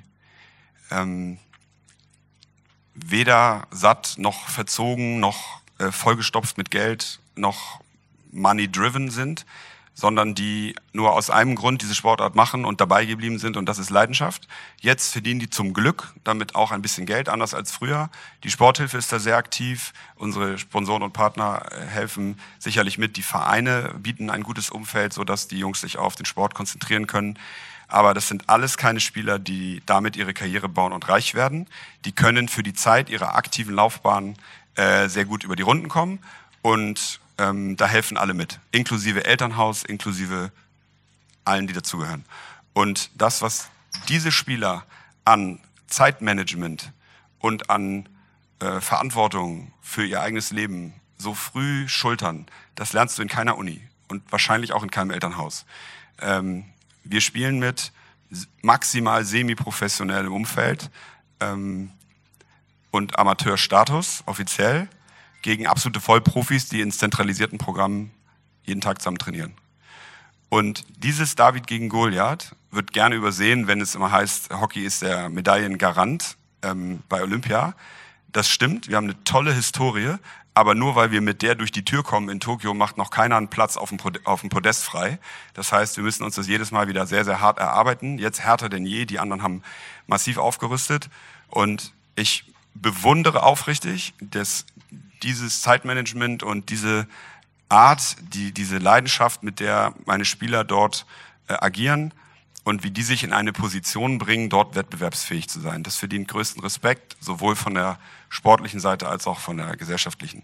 weder satt noch verzogen noch vollgestopft mit Geld noch money-driven sind, sondern die nur aus einem Grund diese Sportart machen und dabei geblieben sind, und das ist Leidenschaft. Jetzt verdienen die zum Glück damit auch ein bisschen Geld, anders als früher. Die Sporthilfe ist da sehr aktiv. Unsere Sponsoren und Partner helfen sicherlich mit. Die Vereine bieten ein gutes Umfeld, sodass die Jungs sich auf den Sport konzentrieren können. Aber das sind alles keine Spieler, die damit ihre Karriere bauen und reich werden. Die können für die Zeit ihrer aktiven Laufbahn sehr gut über die Runden kommen, und da helfen alle mit, inklusive Elternhaus, inklusive allen, die dazugehören. Und das, was diese Spieler an Zeitmanagement und an Verantwortung für ihr eigenes Leben so früh schultern, das lernst du in keiner Uni und wahrscheinlich auch in keinem Elternhaus. Wir spielen mit maximal semi-professionellem Umfeld und Amateurstatus offiziell. gegen absolute Vollprofis, die in zentralisierten Programmen jeden Tag zusammen trainieren. Und dieses David gegen Goliath wird gerne übersehen, wenn es immer heißt, Hockey ist der Medaillengarant bei Olympia. Das stimmt, wir haben eine tolle Historie, aber nur weil wir mit der durch die Tür kommen in Tokio, macht noch keiner einen Platz auf dem Podest frei. Das heißt, wir müssen uns das jedes Mal wieder sehr, sehr hart erarbeiten. Jetzt härter denn je, die anderen haben massiv aufgerüstet. Und ich bewundere aufrichtig, dass dieses Zeitmanagement und diese Art, diese Leidenschaft, mit der meine Spieler dort agieren und wie die sich in eine Position bringen, dort wettbewerbsfähig zu sein. Das verdient größten Respekt, sowohl von der sportlichen Seite als auch von der gesellschaftlichen.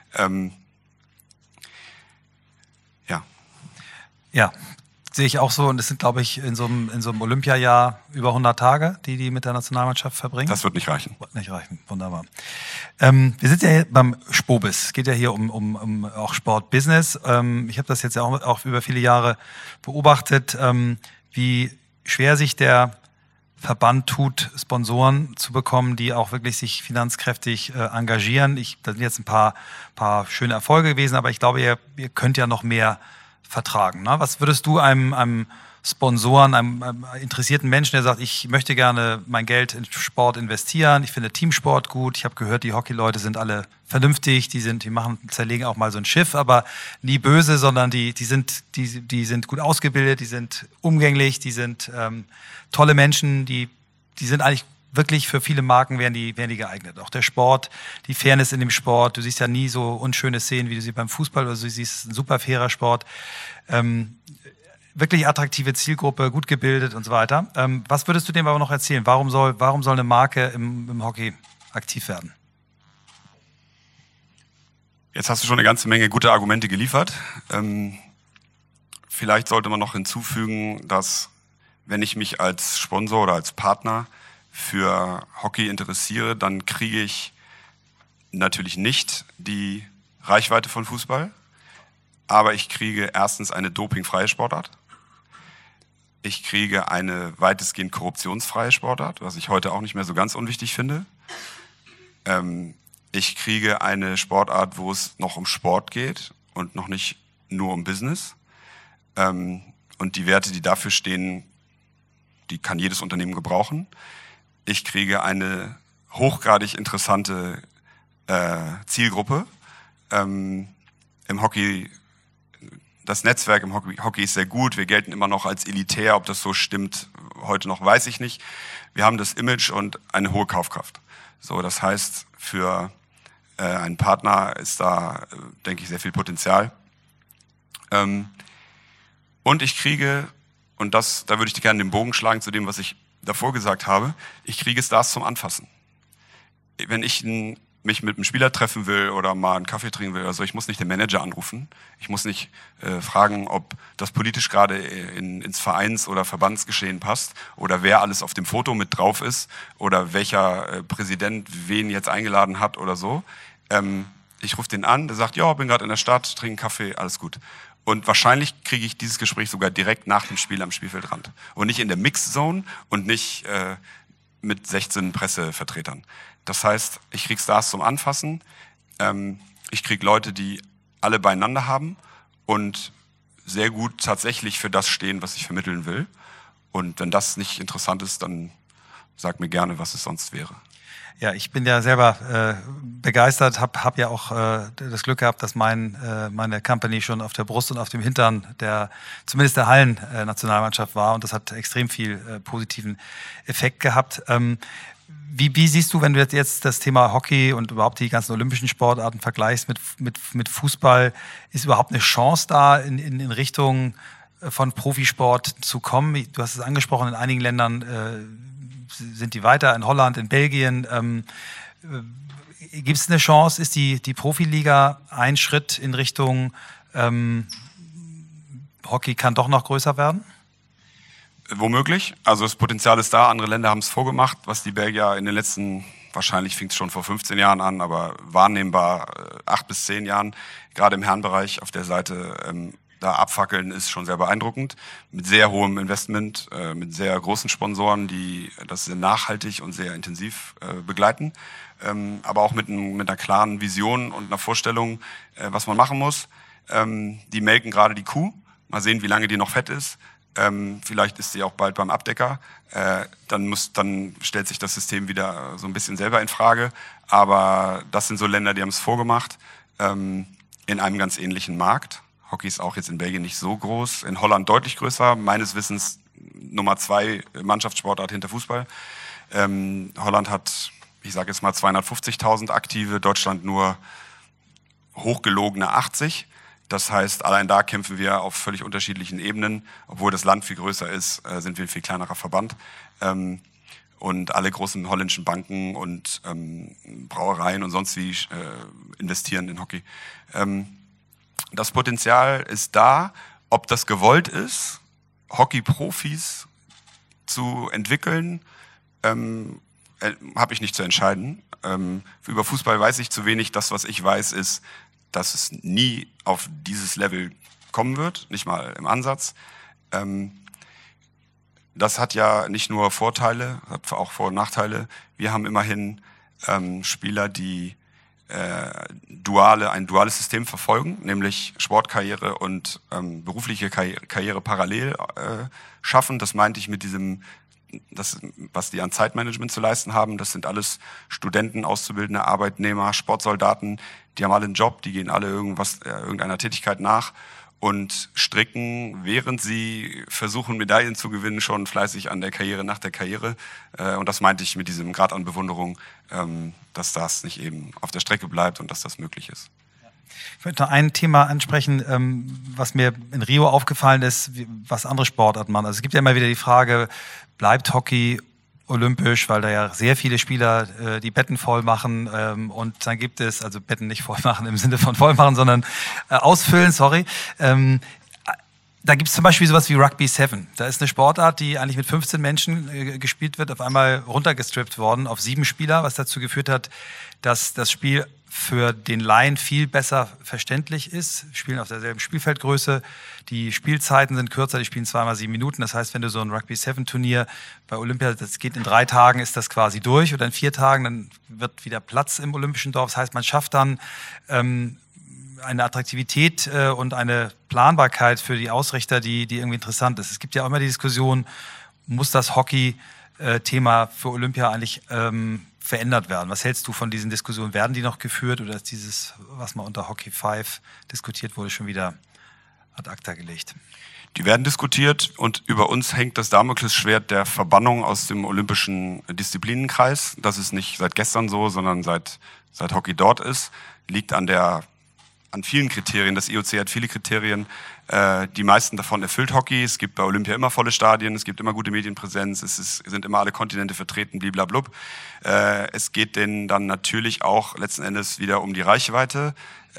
Ja, sehe ich auch so. Und es sind, glaube ich, in so einem Olympiajahr über 100 Tage, die mit der Nationalmannschaft verbringen. Das wird nicht reichen. Wird nicht reichen, wunderbar. Wir sind ja hier beim Spobis. Es geht ja hier um auch Sportbusiness. Ich habe das jetzt ja auch über viele Jahre beobachtet, wie schwer sich der Verband tut, Sponsoren zu bekommen, die auch wirklich sich finanzkräftig engagieren. Da sind jetzt ein paar schöne Erfolge gewesen, aber ich glaube, ihr könnt ja noch mehr vertragen. Ne? Was würdest du einem Sponsoren, einem interessierten Menschen, der sagt, ich möchte gerne mein Geld in Sport investieren, ich finde Teamsport gut, ich habe gehört, die Hockeyleute sind alle vernünftig, die zerlegen auch mal so ein Schiff, aber nie böse, sondern die sind gut ausgebildet, die sind umgänglich, die sind tolle Menschen, die sind eigentlich wirklich für viele Marken wären die geeignet. Auch der Sport, die Fairness in dem Sport. Du siehst ja nie so unschöne Szenen, wie du sie beim Fußball oder so siehst. Es ist ein super fairer Sport. Wirklich attraktive Zielgruppe, gut gebildet und so weiter. Was würdest du dem aber noch erzählen? Warum soll eine Marke im Hockey aktiv werden? Jetzt hast du schon eine ganze Menge gute Argumente geliefert. Vielleicht sollte man noch hinzufügen, dass wenn ich mich als Sponsor oder als Partner für Hockey interessiere, dann kriege ich natürlich nicht die Reichweite von Fußball, aber ich kriege erstens eine dopingfreie Sportart. Ich kriege eine weitestgehend korruptionsfreie Sportart, was ich heute auch nicht mehr so ganz unwichtig finde. Ich kriege eine Sportart, wo es noch um Sport geht und noch nicht nur um Business. Und die Werte, die dafür stehen, die kann jedes Unternehmen gebrauchen. Ich kriege eine hochgradig interessante Zielgruppe. Im Hockey, das Netzwerk im Hockey ist sehr gut. Wir gelten immer noch als elitär. Ob das so stimmt, heute noch weiß ich nicht. Wir haben das Image und eine hohe Kaufkraft. So, das heißt, für einen Partner ist da, denke ich, sehr viel Potenzial. Und ich kriege, und da würde ich gerne den Bogen schlagen zu dem, was ich davor gesagt habe, ich kriege Stars zum Anfassen. Wenn ich mich mit einem Spieler treffen will oder mal einen Kaffee trinken will, also ich muss nicht den Manager anrufen. Ich muss nicht fragen, ob das politisch gerade ins Vereins- oder Verbandsgeschehen passt oder wer alles auf dem Foto mit drauf ist oder welcher Präsident wen jetzt eingeladen hat oder so. Ich rufe den an, der sagt, ja, bin gerade in der Stadt, trinke einen Kaffee, alles gut. Und wahrscheinlich kriege ich dieses Gespräch sogar direkt nach dem Spiel am Spielfeldrand. Und nicht in der Mixed-Zone und nicht mit 16 Pressevertretern. Das heißt, ich kriege Stars zum Anfassen, ich kriege Leute, die alle beieinander haben und sehr gut tatsächlich für das stehen, was ich vermitteln will. Und wenn das nicht interessant ist, dann sag mir gerne, was es sonst wäre. Ja, ich bin ja selber begeistert, hab ja auch das Glück gehabt, dass meine Company schon auf der Brust und auf dem Hintern zumindest der Hallen-Nationalmannschaft war und das hat extrem viel positiven Effekt gehabt. Wie siehst du, wenn du jetzt das Thema Hockey und überhaupt die ganzen olympischen Sportarten vergleichst mit Fußball, ist überhaupt eine Chance da in Richtung von Profisport zu kommen? Du hast es angesprochen, in einigen Ländern sind die weiter, in Holland, in Belgien. Gibt es eine Chance? Ist die Profiliga ein Schritt in Richtung Hockey kann doch noch größer werden? Womöglich. Also das Potenzial ist da. Andere Länder haben es vorgemacht, was die Belgier in den letzten, wahrscheinlich fing es schon vor 15 Jahren an, aber wahrnehmbar 8 bis 10 Jahren, gerade im Herrenbereich auf der Seite da abfackeln, ist schon sehr beeindruckend. Mit sehr hohem Investment, mit sehr großen Sponsoren, die das sehr nachhaltig und sehr intensiv begleiten. Aber auch mit einer klaren Vision und einer Vorstellung, was man machen muss. Die melken gerade die Kuh. Mal sehen, wie lange die noch fett ist. Vielleicht ist sie auch bald beim Abdecker. Dann stellt sich das System wieder so ein bisschen selber in Frage. Aber das sind so Länder, die haben es vorgemacht. In einem ganz ähnlichen Markt. Hockey ist auch jetzt in Belgien nicht so groß. In Holland deutlich größer. Meines Wissens Nummer 2 Mannschaftssportart hinter Fußball. Holland hat, ich sage jetzt mal 250.000 Aktive. Deutschland nur hochgelogene 80. Das heißt, allein da kämpfen wir auf völlig unterschiedlichen Ebenen. Obwohl das Land viel größer ist, sind wir ein viel kleinerer Verband. Und alle großen holländischen Banken und Brauereien und sonst wie investieren in Hockey. Das Potenzial ist da. Ob das gewollt ist, Hockey-Profis zu entwickeln, habe ich nicht zu entscheiden. Über Fußball weiß ich zu wenig. Das, was ich weiß, ist, dass es nie auf dieses Level kommen wird, nicht mal im Ansatz. Das hat ja nicht nur Vorteile, hat auch Vor- und Nachteile. Wir haben immerhin Spieler, die ein duales System verfolgen, nämlich Sportkarriere und berufliche Karriere parallel schaffen. Das meinte ich mit diesem, was die an Zeitmanagement zu leisten haben. Das sind alles Studenten, Auszubildende, Arbeitnehmer, Sportsoldaten. Die haben alle einen Job, die gehen alle irgendeiner Tätigkeit nach und stricken, während sie versuchen, Medaillen zu gewinnen, schon fleißig an der Karriere nach der Karriere. Und das meinte ich mit diesem Grad an Bewunderung, dass das nicht eben auf der Strecke bleibt und dass das möglich ist. Ich möchte noch ein Thema ansprechen, was mir in Rio aufgefallen ist, was andere Sportarten machen. Also es gibt ja immer wieder die Frage, bleibt Hockey olympisch, weil da ja sehr viele Spieler die Betten voll machen und dann gibt es, also Betten nicht voll machen im Sinne von voll machen, sondern ausfüllen, sorry. Da gibt es zum Beispiel sowas wie Rugby 7. Da ist eine Sportart, die eigentlich mit 15 Menschen gespielt wird, auf einmal runtergestrippt worden auf 7 Spieler, was dazu geführt hat, dass das Spiel für den Laien viel besser verständlich ist. Wir spielen auf derselben Spielfeldgröße. Die Spielzeiten sind kürzer, die spielen 2x7 Minuten. Das heißt, wenn du so ein Rugby 7 Turnier bei Olympia, das geht in 3 Tagen, ist das quasi durch, oder in 4 Tagen, dann wird wieder Platz im Olympischen Dorf. Das heißt, man schafft dann eine Attraktivität und eine Planbarkeit für die Ausrichter, die irgendwie interessant ist. Es gibt ja auch immer die Diskussion, muss das Hockey-Thema für Olympia eigentlich verändert werden? Was hältst du von diesen Diskussionen? Werden die noch geführt oder ist dieses, was mal unter Hockey 5 diskutiert wurde, schon wieder ad acta gelegt? Die werden diskutiert und über uns hängt das Damoklesschwert der Verbannung aus dem olympischen Disziplinenkreis. Das ist nicht seit gestern so, sondern seit Hockey dort ist. Liegt an vielen Kriterien. Das IOC hat viele Kriterien. Die meisten davon erfüllt Hockey. Es gibt bei Olympia immer volle Stadien, es gibt immer gute Medienpräsenz, sind immer alle Kontinente vertreten, bliblablub. Es geht denen dann natürlich auch letzten Endes wieder um die Reichweite.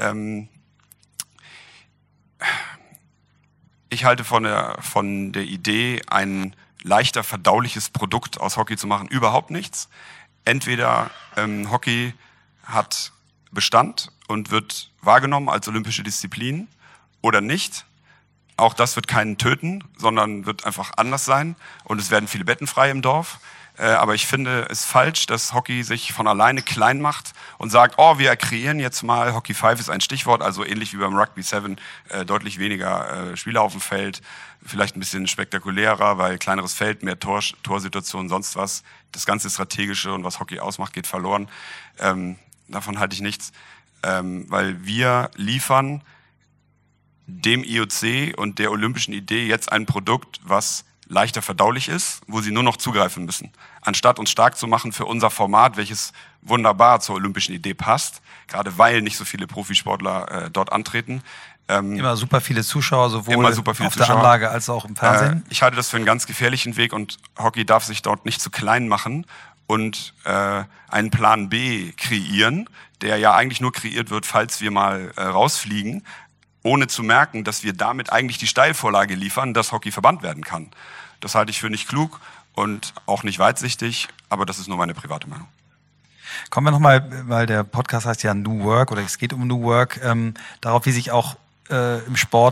Ich halte von der Idee, ein leichter verdauliches Produkt aus Hockey zu machen, überhaupt nichts. Entweder Hockey hat Bestand und wird wahrgenommen als olympische Disziplin oder nicht. Auch das wird keinen töten, sondern wird einfach anders sein. Und es werden viele Betten frei im Dorf. Aber ich finde es falsch, dass Hockey sich von alleine klein macht und sagt, oh, wir kreieren jetzt mal, Hockey 5 ist ein Stichwort, also ähnlich wie beim Rugby 7, deutlich weniger Spieler auf dem Feld, vielleicht ein bisschen spektakulärer, weil kleineres Feld, mehr Torsituationen, sonst was. Das ganze Strategische und was Hockey ausmacht, geht verloren. Davon halte ich nichts, weil wir liefern dem IOC und der olympischen Idee jetzt ein Produkt, was leichter verdaulich ist, wo sie nur noch zugreifen müssen. Anstatt uns stark zu machen für unser Format, welches wunderbar zur olympischen Idee passt, gerade weil nicht so viele Profisportler dort antreten. Immer super viele Zuschauer, sowohl auf der Anlage als auch im Fernsehen. Ich halte das für einen ganz gefährlichen Weg und Hockey darf sich dort nicht zu klein machen und einen Plan B kreieren, der ja eigentlich nur kreiert wird, falls wir mal rausfliegen, ohne zu merken, dass wir damit eigentlich die Steilvorlage liefern, dass Hockey verbannt werden kann. Das halte ich für nicht klug und auch nicht weitsichtig, aber das ist nur meine private Meinung. Kommen wir nochmal, weil der Podcast heißt ja New Work oder es geht um New Work, darauf, wie sich auch im Sport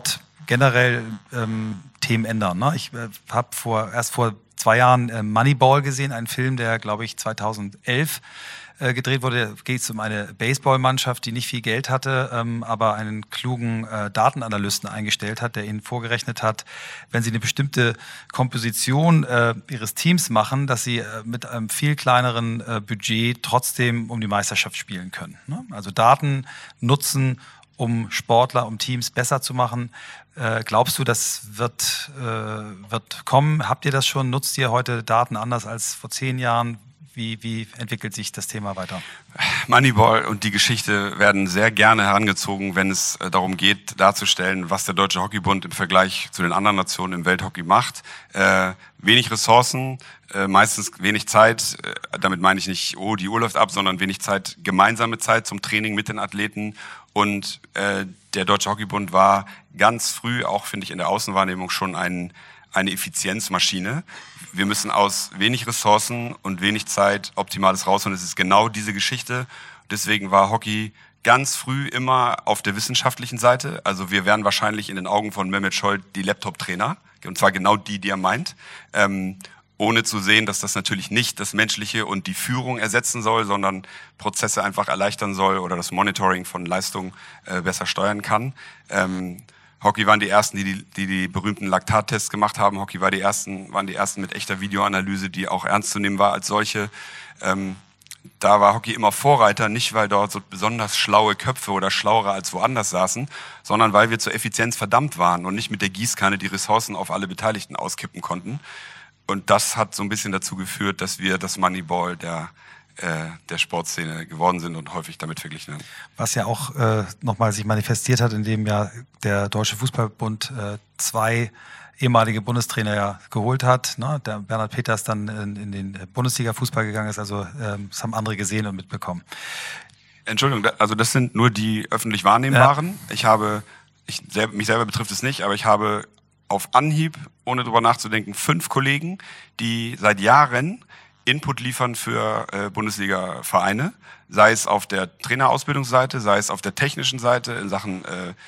generell Themen ändern. Ne? Ich habe erst vor 2 Jahren Moneyball gesehen, einen Film, der, glaube ich, 2011 gedreht wurde. Da geht es um eine Baseballmannschaft, die nicht viel Geld hatte, aber einen klugen Datenanalysten eingestellt hat, der ihnen vorgerechnet hat, wenn sie eine bestimmte Komposition ihres Teams machen, dass sie mit einem viel kleineren Budget trotzdem um die Meisterschaft spielen können. Ne? Also Daten nutzen, um Sportler, um Teams besser zu machen. Glaubst du, das wird kommen? Habt ihr das schon? Nutzt ihr heute Daten anders als vor 10 Jahren? Wie entwickelt sich das Thema weiter? Moneyball und die Geschichte werden sehr gerne herangezogen, wenn es darum geht, darzustellen, was der Deutsche Hockeybund im Vergleich zu den anderen Nationen im Welthockey macht. Wenig Ressourcen, meistens wenig Zeit. Damit meine ich nicht, die Uhr läuft ab, sondern wenig Zeit, gemeinsame Zeit zum Training mit den Athleten. Und der Deutsche Hockeybund war ganz früh, auch finde ich in der Außenwahrnehmung, schon eine Effizienzmaschine. Wir müssen aus wenig Ressourcen und wenig Zeit Optimales rausholen. Es ist genau diese Geschichte. Deswegen war Hockey ganz früh immer auf der wissenschaftlichen Seite. Also wir wären wahrscheinlich in den Augen von Mehmet Scholl die Laptop-Trainer. Und zwar genau die er meint. Ohne zu sehen, dass das natürlich nicht das Menschliche und die Führung ersetzen soll, sondern Prozesse einfach erleichtern soll oder das Monitoring von Leistung besser steuern kann. Hockey waren die Ersten, die berühmten Laktattests gemacht haben. Hockey waren die Ersten mit echter Videoanalyse, die auch ernst zu nehmen war als solche. Da war Hockey immer Vorreiter, nicht weil dort so besonders schlaue Köpfe oder schlauere als woanders saßen, sondern weil wir zur Effizienz verdammt waren und nicht mit der Gießkanne die Ressourcen auf alle Beteiligten auskippen konnten. Und das hat so ein bisschen dazu geführt, dass wir das Moneyball der Sportszene geworden sind und häufig damit verglichen werden. Was ja auch nochmal sich manifestiert hat, indem ja der Deutsche Fußballbund 2 ehemalige Bundestrainer ja geholt hat. Ne? Der Bernhard Peters dann in den Bundesliga-Fußball gegangen ist. Also das haben andere gesehen und mitbekommen. Entschuldigung, also das sind nur die öffentlich Wahrnehmbaren. Ja. Mich selber betrifft es nicht, aber ich habe auf Anhieb, ohne drüber nachzudenken, 5 Kollegen, die seit Jahren Input liefern für Bundesliga-Vereine, sei es auf der Trainerausbildungsseite, sei es auf der technischen Seite in Sachen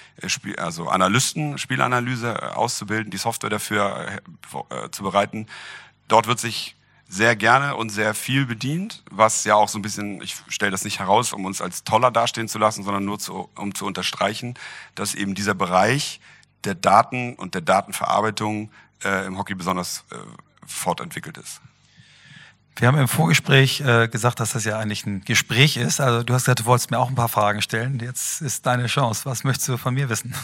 Analysten, Spielanalyse auszubilden, die Software dafür zu bereiten. Dort wird sich sehr gerne und sehr viel bedient, was ja auch so ein bisschen, ich stelle das nicht heraus, um uns als toller dastehen zu lassen, sondern nur um zu unterstreichen, dass eben dieser Bereich der Daten und der Datenverarbeitung im Hockey besonders fortentwickelt ist. Wir haben im Vorgespräch gesagt, dass das ja eigentlich ein Gespräch ist. Also du hast gesagt, du wolltest mir auch ein paar Fragen stellen. Jetzt ist deine Chance. Was möchtest du von mir wissen?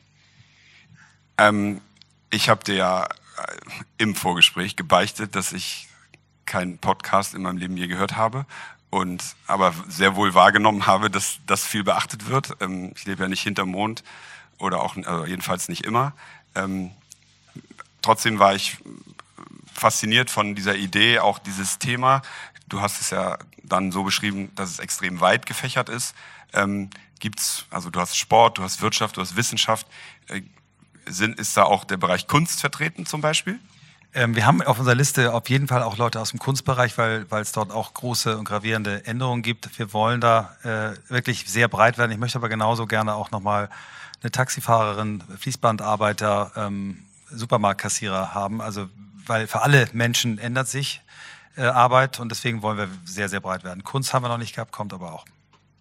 Ich habe dir ja im Vorgespräch gebeichtet, dass ich keinen Podcast in meinem Leben je gehört habe und aber sehr wohl wahrgenommen habe, dass das viel beachtet wird. Ich lebe ja nicht hinterm Mond oder auch jedenfalls nicht immer. Trotzdem war ich fasziniert von dieser Idee, auch dieses Thema. Du hast es ja dann so beschrieben, dass es extrem weit gefächert ist. Du hast Sport, du hast Wirtschaft, du hast Wissenschaft. Ist da auch der Bereich Kunst vertreten zum Beispiel? Wir haben auf unserer Liste auf jeden Fall auch Leute aus dem Kunstbereich, weil es dort auch große und gravierende Änderungen gibt. Wir wollen da wirklich sehr breit werden. Ich möchte aber genauso gerne auch nochmal eine Taxifahrerin, Fließbandarbeiter, Supermarktkassierer haben. Also weil für alle Menschen ändert sich Arbeit und deswegen wollen wir sehr, sehr breit werden. Kunst haben wir noch nicht gehabt, kommt aber auch.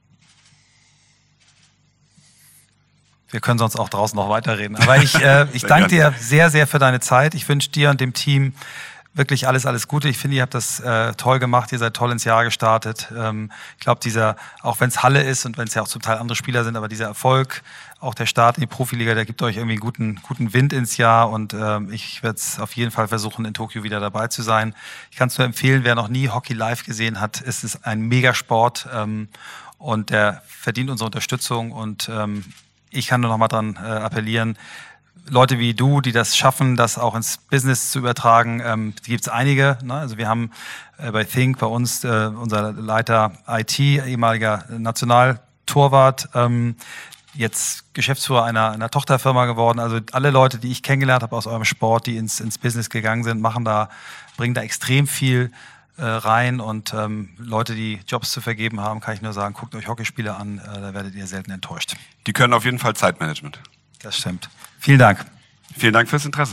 Wir können sonst auch draußen noch weiterreden. Aber ich danke dir sehr, sehr für deine Zeit. Ich wünsche dir und dem Team wirklich alles Gute. Ich finde, ihr habt das toll gemacht. Ihr seid toll ins Jahr gestartet. Ich glaube, auch wenn es Halle ist und wenn es ja auch zum Teil andere Spieler sind, aber dieser Erfolg, auch der Start in die Profiliga, der gibt euch irgendwie einen guten Wind ins Jahr und ich werde es auf jeden Fall versuchen, in Tokio wieder dabei zu sein. Ich kann es nur empfehlen, wer noch nie Hockey live gesehen hat, es ist ein Megasport und der verdient unsere Unterstützung und ich kann nur noch mal dran appellieren, Leute wie du, die das schaffen, das auch ins Business zu übertragen, die gibt es einige. Ne? Also wir haben bei Think, bei uns, unser Leiter IT, ehemaliger Nationaltorwart, jetzt Geschäftsführer einer Tochterfirma geworden. Also alle Leute, die ich kennengelernt habe aus eurem Sport, die ins Business gegangen sind, bringen da extrem viel rein und Leute, die Jobs zu vergeben haben, kann ich nur sagen, guckt euch Hockeyspiele an, da werdet ihr selten enttäuscht. Die können auf jeden Fall Zeitmanagement. Das stimmt. Vielen Dank. Vielen Dank fürs Interesse.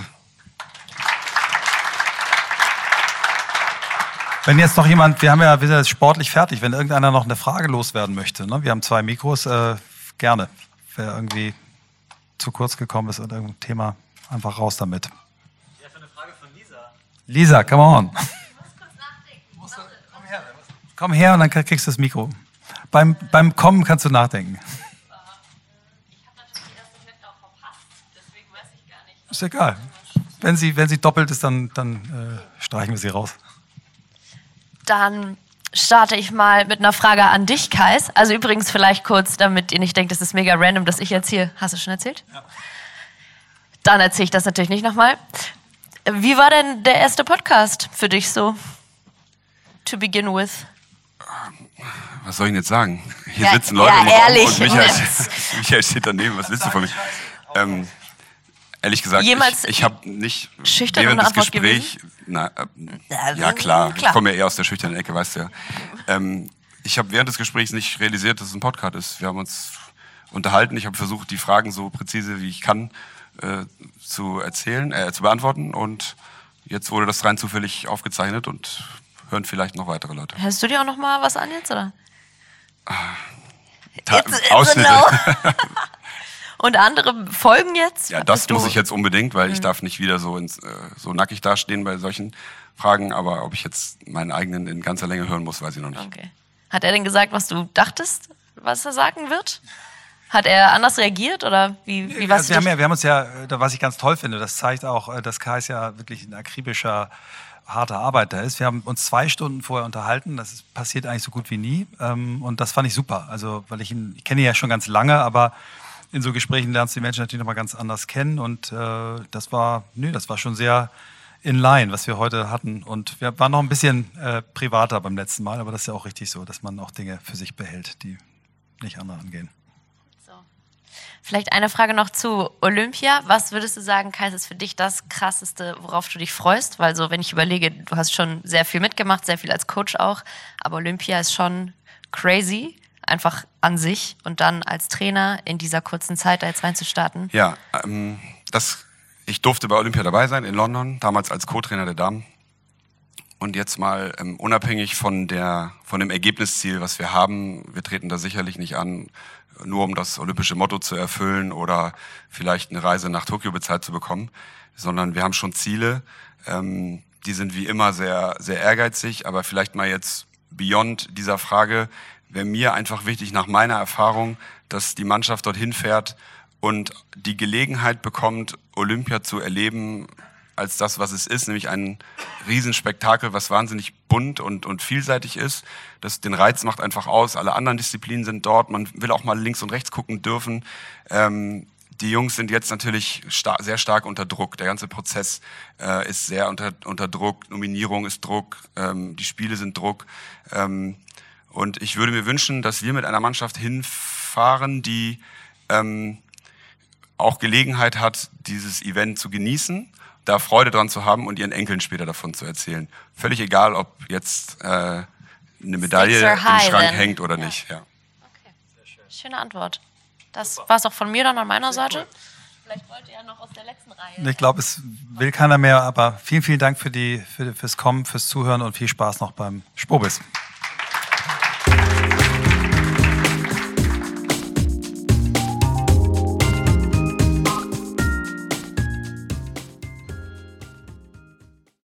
Wenn jetzt noch jemand, wir sind jetzt sportlich fertig, wenn irgendeiner noch eine Frage loswerden möchte, ne? Wir haben 2 Mikros, gerne. Wer irgendwie zu kurz gekommen ist und irgendein Thema, einfach raus damit. Ja, für eine Frage von Lisa. Lisa, come on. Ich muss kurz nachdenken. Komm her und dann kriegst du das Mikro. Beim Kommen kannst du nachdenken. Ich habe natürlich die erste Hälfte auch verpasst, deswegen weiß ich gar nicht. Ist egal. Wenn sie doppelt ist, dann streichen wir sie raus. Dann starte ich mal mit einer Frage an dich, Kais. Also übrigens vielleicht kurz, damit ihr nicht denkt, das ist mega random, dass ich jetzt hier... Hast du schon erzählt? Ja. Dann erzähle ich das natürlich nicht nochmal. Wie war denn der erste Podcast für dich so? To begin with. Was soll ich denn jetzt sagen? Hier Ja, sitzen Leute ja, im Raum ehrlich. und Michael steht daneben. Was willst du von mir? Ehrlich gesagt, Jemals ich habe nicht schüchtern während ohne des Antwort Gesprächs... Ja, klar. Ich klar. komme ja eher aus der schüchternen Ecke, weißt du ja. Ich habe während des Gesprächs nicht realisiert, dass es ein Podcast ist. Wir haben uns unterhalten. Ich habe versucht, die Fragen so präzise wie ich kann zu beantworten. Und jetzt wurde das rein zufällig aufgezeichnet und hören vielleicht noch weitere Leute. Hörst du dir auch noch mal was an jetzt, oder? Ausschnitte. No. Und andere folgen jetzt? Ja, das muss ich jetzt unbedingt, weil ich darf nicht wieder so nackig dastehen bei solchen Fragen. Aber ob ich jetzt meinen eigenen in ganzer Länge hören muss, weiß ich noch nicht. Okay. Hat er denn gesagt, was du dachtest, was er sagen wird? Hat er anders reagiert oder wie war's? Wir haben uns ja, was ich ganz toll finde, das zeigt auch, dass Kais ja wirklich ein akribischer, harter Arbeiter ist. Wir haben uns 2 Stunden vorher unterhalten, das passiert eigentlich so gut wie nie. Und das fand ich super. Also, weil ich kenne ihn ja schon ganz lange, aber in so Gesprächen lernst du die Menschen natürlich nochmal ganz anders kennen. Und das war schon sehr in line, was wir heute hatten. Und wir waren noch ein bisschen privater beim letzten Mal, aber das ist ja auch richtig so, dass man auch Dinge für sich behält, die nicht andere angehen. So. Vielleicht eine Frage noch zu Olympia. Was würdest du sagen, Kais, ist für dich das Krasseste, worauf du dich freust? Weil so, wenn ich überlege, du hast schon sehr viel mitgemacht, sehr viel als Coach auch, aber Olympia ist schon crazy, einfach an sich und dann als Trainer in dieser kurzen Zeit da jetzt reinzustarten. Ja, ich durfte bei Olympia dabei sein in London, damals als Co-Trainer der Damen. Und jetzt mal unabhängig von dem Ergebnisziel, was wir haben, wir treten da sicherlich nicht an, nur um das olympische Motto zu erfüllen oder vielleicht eine Reise nach Tokio bezahlt zu bekommen, sondern wir haben schon Ziele, die sind wie immer sehr, sehr ehrgeizig, aber vielleicht mal jetzt beyond dieser Frage, wäre mir einfach wichtig nach meiner Erfahrung, dass die Mannschaft dorthin fährt und die Gelegenheit bekommt, Olympia zu erleben als das, was es ist, nämlich ein Riesenspektakel, was wahnsinnig bunt und vielseitig ist. Das den Reiz macht einfach aus. Alle anderen Disziplinen sind dort. Man will auch mal links und rechts gucken dürfen. Die Jungs sind jetzt natürlich sehr stark unter Druck. Der ganze Prozess ist sehr unter Druck. Nominierung ist Druck. Die Spiele sind Druck. Und ich würde mir wünschen, dass wir mit einer Mannschaft hinfahren, die auch Gelegenheit hat, dieses Event zu genießen, da Freude dran zu haben und ihren Enkeln später davon zu erzählen. Völlig egal, ob jetzt eine Medaille im Schrank hängt oder nicht. Ja. Okay. Schöne Antwort. Das war es auch von mir dann an meiner Seite. Vielleicht wollt ihr ja noch aus der letzten Reihe. Ich glaube, es will keiner mehr, aber vielen, vielen Dank fürs Kommen, fürs Zuhören und viel Spaß noch beim Spobis.